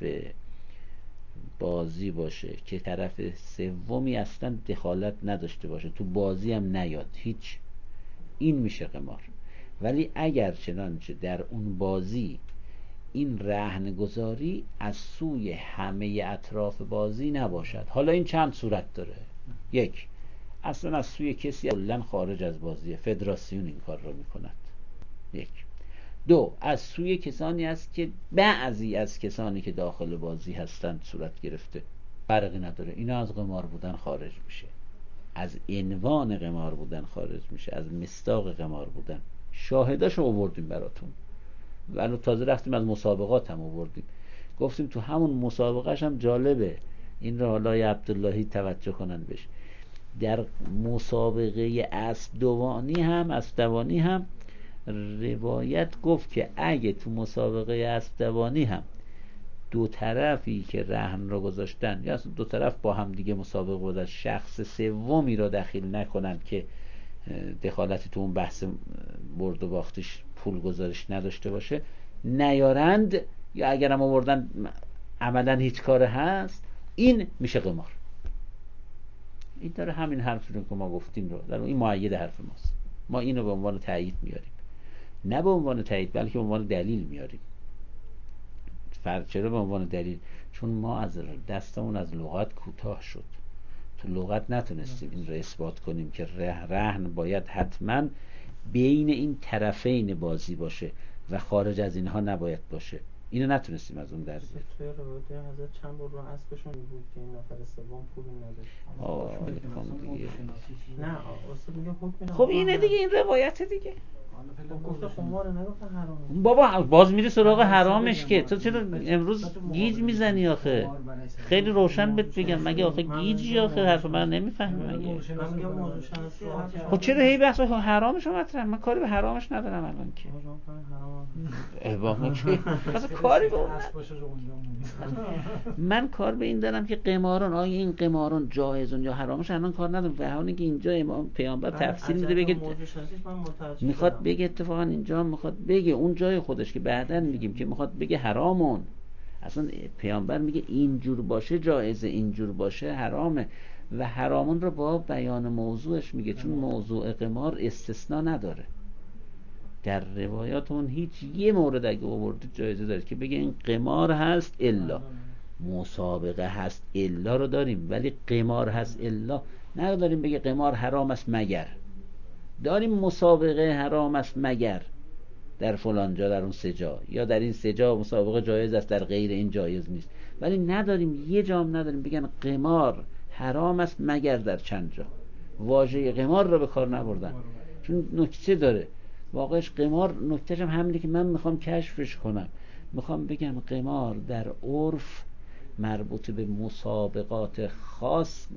[SPEAKER 2] بازی باشه که طرف سومی اصلا دخالت نداشته باشه، تو بازی هم نیاد هیچ، این میشه قمار. ولی اگر چنانچه در اون بازی این رهنگذاری از سوی همه اطراف بازی نباشد، حالا این چند صورت داره. 1، اصلا از سوی کسی کلاً خارج از بازیه، فدراسیون این کار رو میکند. 1. 2، از سوی کسانی است که بعضی از کسانی که داخل بازی هستند صورت گرفته، فرقی نداره، اینا از قمار بودن خارج میشه، از عنوان قمار بودن خارج میشه، از مصداق قمار بودن. شاهداشو آوردیم براتون، ولی تازه رفتیم از مسابقات هم آوردیم، گفتیم تو همون مسابقهش هم جالبه، این رو حالا عبداللهی توجه کنن بهش. در مسابقه اسب دوانی هم روایت گفت که اگه تو مسابقه اسب دوانی هم 2 طرفی که رهن رو گذاشتن یا اصلا 2 طرف با هم دیگه مسابقه بودن، شخص سومی رو دخیل نکنن که دخالتی تو اون بحث برد و باختش پول گذارش نداشته باشه، نیارند، یا اگرم آوردن عملا هیچ کاره هست، این میشه قمار. این داره همین حرفی رو که ما گفتیم رو در این مؤید حرف ماست. ما اینو به عنوان تایید میاریم، نه به عنوان تایید بلکه به عنوان دلیل میاریم. چرا به عنوان دلیل؟ چون ما از دستمون از لغت کوتاه شد، تو لغت نتونستیم این رو اثبات کنیم که رهن باید حتما بین این طرفین بازی باشه و خارج از اینها نباید باشه. اینو نتونستیم از اون در بیاریم.
[SPEAKER 1] توی روایت حضرت چند بار رو اسبشون بود که این نفر سوم پولی نداشت.
[SPEAKER 2] کن دیگه.
[SPEAKER 1] نه استاد میگه حکم.
[SPEAKER 2] خب اینه دیگه، این روایت دیگه.
[SPEAKER 1] گفته خمار نگفته حرام.
[SPEAKER 2] بابا باز میری سراغ حرامش که تو چرا امروز گیج میزنی آخه؟ خیلی روشن بهت بگم، مگه آخه گیجی آخه؟ حرف من نمیفهمی مگه؟
[SPEAKER 1] من میگم موضوع شناسی.
[SPEAKER 2] خب چرا هی بحث حرامش رو مطرح؟ من کاری به حرامش ندارم الان که. اصلا کاری به اون من کار به این دارم که قماران، آیا این قماران جایزون یا حرامش الان کار ندارم. به حالی که اینجا امام پیامبر تفصیل میده، بگه میخواد بگه اتفاقا اینجا میخواد بگه اون جای خودش که بعداً میگیم که میخواد بگه حرامون. اصلا پیامبر میگه اینجور باشه جایزه، اینجور باشه حرامه، و حرامون رو با بیان موضوعش میگه، چون موضوع قمار استثناء نداره. در روایات اون هیچ یه مورد اگه آورده جایزه داره که بگه این قمار هست الا، مسابقه هست الا رو داریم، ولی قمار هست الا نداریم. بگه قمار حرام است مگر، داریم مسابقه حرام است مگر در فلان جا، در اون سه جا، یا در این سه جا مسابقه جایز است، در غیر این جایز نیست. ولی نداریم، یه جام نداریم بگن قمار حرام است مگر در چند جا. واژه قمار رو به کار نبردن، چون نکته داره واقعش. قمار نکتهش هم همینه که من میخوام کشفش کنم. میخوام بگم قمار در عرف مربوط به مسابقات خاص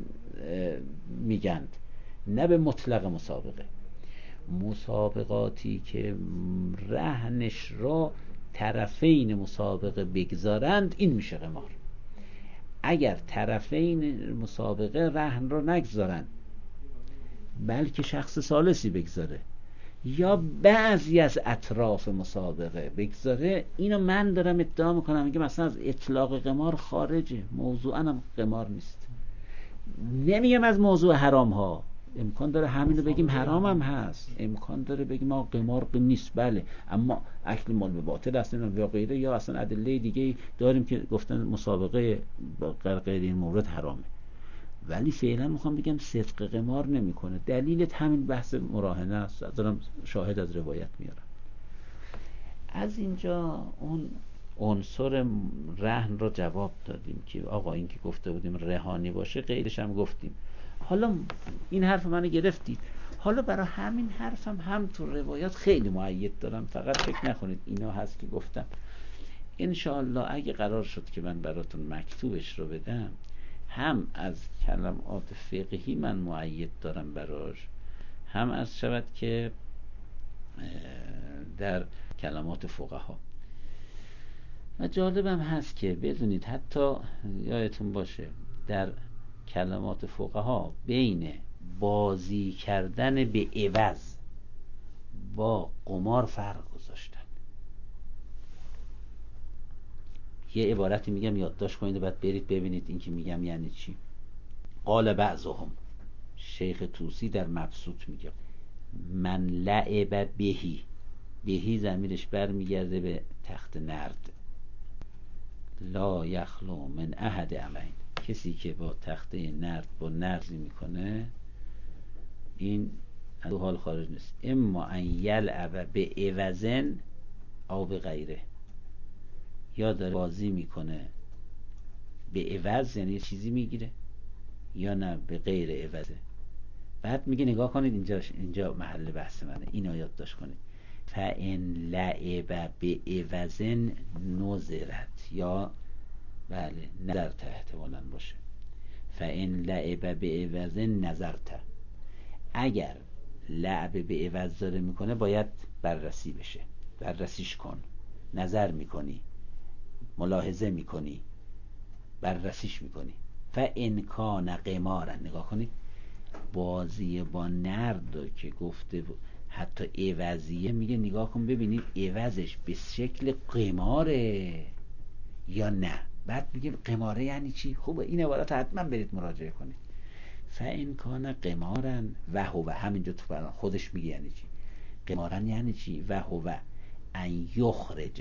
[SPEAKER 2] میگند، نه به مطلق مسابقه. مسابقاتی که رهنش را طرفین مسابقه بگذارند این میشه قمار. اگر طرفین مسابقه رهن را نگذارند، بلکه شخص ثالثی بگذاره یا بعضی از اطراف مسابقه بگذاره، اینو من دارم ادعا میکنم میگم مثلا از اطلاق قمار خارجه، موضوعاً هم قمار نیست. نمیگم از موضوع حرام ها، امکان داره همینو بگیم حرام هم هست، امکان داره بگیم ما قمار نیست، بله، اما اکل مال به باطل اصلا یا غیره، یا اصلا ادله دیگه داریم که گفتن مسابقه غیر این مورد حرامه. ولی فعلا میخوام بگم صدق قمار نمیکنه. دلیلت همین بحث مراهنه است، دارم شاهد از روایت میارم. از اینجا اون عنصر رهن رو جواب دادیم که آقا این که گفته بودیم رهانی باشه، غیرش هم گفتیم. حالا این حرف منو گرفتید، حالا برای همین حرفم هم تو روایات خیلی مؤید دارم. فقط فکر نکنید اینا هست که گفتم. انشاءالله اگه قرار شد که من براتون مکتوبش رو بدم، هم از کلمات فقهی من مؤید دارم براش، هم از شود که در کلمات فقها. و جالبم هست که بدونید حتی یادتون باشه در کلمات فقها بین بازی کردن به عوض با قمار فرق گذاشتن. یه عبارتی میگم یادداشت کنید، بعد برید ببینید این که میگم یعنی چی. قال بعضهم، شیخ طوسی در مبسوط میگه من لعب بهی ضمیرش برمیگرده به تخت نرد. لا یخلو من احد امین، کسی که با تخته نرد با نرزی میکنه این از دو حال خارج نیست. اما ان یلعب به عوضن او به غیره، یا داره بازی میکنه به عوض یعنی چیزی میگیره، یا نه به غیر عوضه. بعد میگه نگاه کنید اینجا محل بحث منه، اینو یادداشت کنید. فان لعب به عوضن نظرت، یا بله نظرت احتمالاً باشه. فان لعب به عوضن نظرت، اگر لعب به عوض داره میکنه باید بررسی بشه، بررسیش کن، نظر میکنی، ملاحظه میکنی، بررسیش میکنی. فان کان قمارا، نگاه کنید بازی با نرد که گفته حتی عوضیه، میگه نگاه کن ببینید عوضش به شکل قماره یا نه. بعد میگه قماره یعنی چی؟ خوبه این عبارت حتما برید مراجعه کنید. فان کان قمارا و هو، همینجا تو خودش میگه یعنی چی قمارا یعنی چی. و هو ان یخرج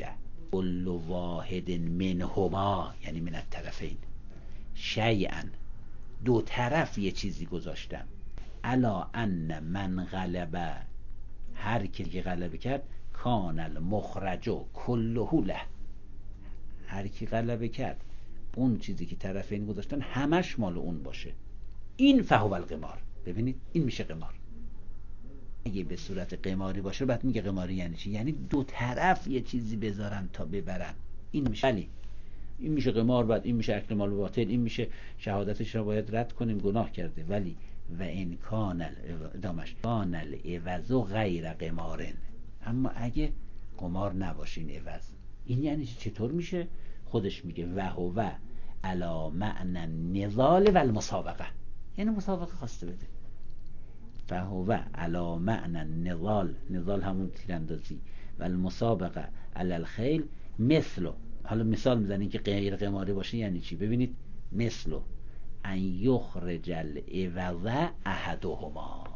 [SPEAKER 2] کل واحد منهما یعنی من الطرفین شیئا دو طرف یه چیزی گذاشتم الا ان من غلب هر کی غلبه کرد کان المخرج کله له هر کی غلبه کرد اون چیزی که طرفین گذاشتن همش مال اون باشه این فهو القمار. ببینید این میشه قمار. اگه به صورت قماری باشه بعد میگه قماری یعنی چی؟ یعنی دو طرف یه چیزی بذارن تا ببرن. این میشه ولی این میشه قمار، بعد این میشه اکل مال باطل، این میشه شهادتش را باید رد کنیم گناه کرده. ولی و ان کان ادامش کان العوض غیر قمارن، اما اگه قمار نباشه این عوض، این یعنی چطور میشه؟ خودش میگه و هو علی معنی النضال و المسابقه، یعنی مسابقه خواسته بده. فهو علی معنی النضال، نضال همون تیراندازی، و المسابقه علی الخیل مثل، حالا مثال میزنین که غیر قماری باشه یعنی چی؟ ببینید مثل ان یخرج العوض احدهما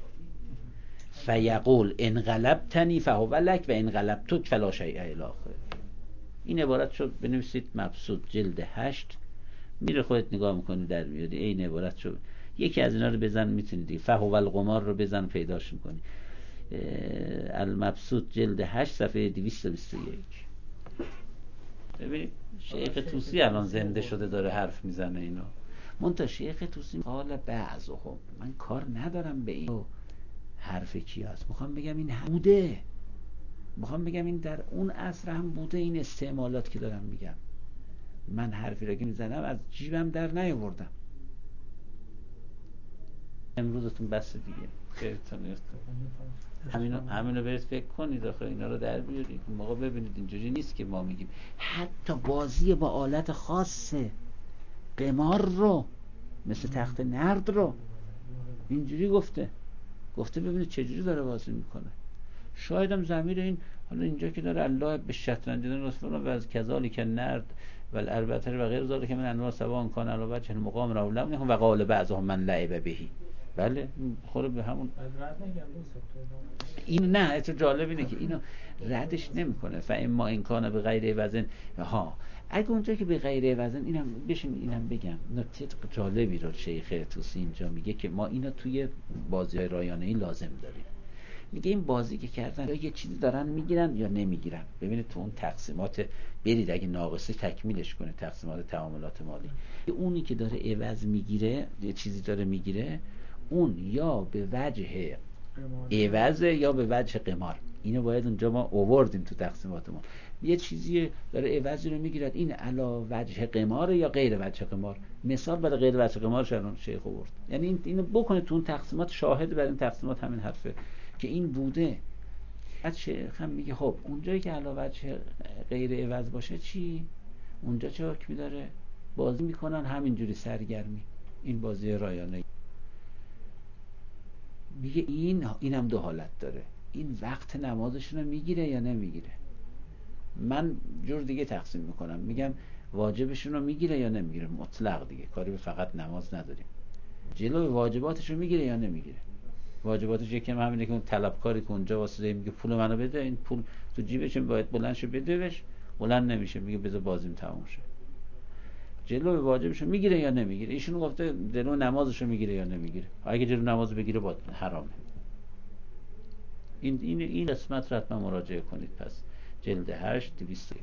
[SPEAKER 2] فیقول ان غلبتنی فهو لک و ان غلبتک فلا شیء الی آخر. این عبارت شد بنویسید مبسوط جلد 8 میره خودت نگاه میکنی در میاری. این عبارت شد یکی از اینا رو بزن میتونید دیگه، فهو القمار رو بزن پیداش میکنی. المبسوط جلد 8 صفحه 221. ببینید شیخ طوسی الان زنده شده داره حرف میزنه اینو. منتها شیخ طوسی قال بعضهم، من کار ندارم به این حرف کی هست، میخوام بگم این بوده، میخوام بگم این در اون عصر هم بوده. این استعمالات که دارم میگم، من حرفی را که میزنم از جیبم در نیاوردم. امروزتون بس دیگه، خیرتون همینو برید فکر کنید آخه اینا رو در بیارید. موقع ببینید اینجوری نیست که ما میگیم حتی بازی با آلت خاصه، قمار رو مثل تخت نرد رو اینجوری گفته ببینید چجوری داره بازی میکنه. شاید هم ضمیر این حالا اینجا که داره الله به شطرنج دادن رسول الله و از کذالک نرد و البته و غیر ذالک من انواع سواء کان علی وجه المقام را لم و قال بعضهم من لعب به. بله خوره به همون این. نه اتو جالب اینه که اینو ردش نمیکنه. فاما ان کان به غیر وزن ها، اگه اونجا که به غیر وزن، اینم بشین اینم بگم نکته جالبی رو شیخ طوسی اینجا میگه که ما اینا توی بازی‌های رایانه‌ای لازم داریم. میگه این بازی که کردن یا یه چیزی دارن میگیرن یا نمیگیرن. ببینید تو اون تقسیمات برید اگه ناقصه تکمیلش کنه، تقسیمات تعاملات مالی، اونی که داره عوض میگیره یه چیزی داره میگیره، اون یا به وجه عوض یا به وجه قمار. اینو باید اونجا ما آوردیم تو تقسیمات ما. یه چیزی داره عوضی رو میگیرد، این علا وجه قمار یا غیر وجه قمار. مثال برای غیر وجه قمار شران شیخ آورد. یعنی اینو بکنه تو اون تقسیمات، شاهد بر این تقسیمات همین حرفه که این بوده. بعد شیخ هم میگه خب اونجایی که علا وجه غیر عوض باشه چی؟ اونجا چه حکمی داره؟ بازی میکنن همینجوری سرگرمی، این بازی رایانه. میگه این هم دو حالت داره، این وقت نمازشون رو میگیره یا نمیگیره. من جور دیگه تقسیم میکنم، میگم واجبشون رو میگیره یا نمیگیره، مطلق دیگه، کاری به فقط نماز نداریم. جلو واجباتش رو میگیره یا نمیگیره. واجباتش یکم همینه که اون طلبکاری که اونجا واسه میگه پول منو بده، این پول تو جیبش باید بلند شه بده بهش، بلند نمیشه، میگه بذار بازیم تموم شه. جلو واجبشو میگیره یا نمیگیره؟ ایشون گفته جلو نمازشو میگیره یا نمیگیره. اگه جلو نماز بگیره با حرامه. این قسمت رو حتما مراجعه کنید. پس جلد 8 200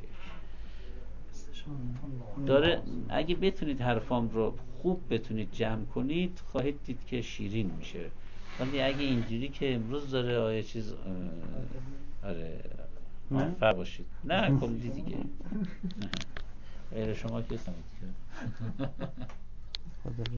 [SPEAKER 2] داره. اگه بتونید حرفام رو خوب بتونید جمع کنید خواهید دید که شیرین میشه. ولی اگه اینجوری که امروز داره آیه چیز آره موفق باشید. نه کلی دیگه غیر شما که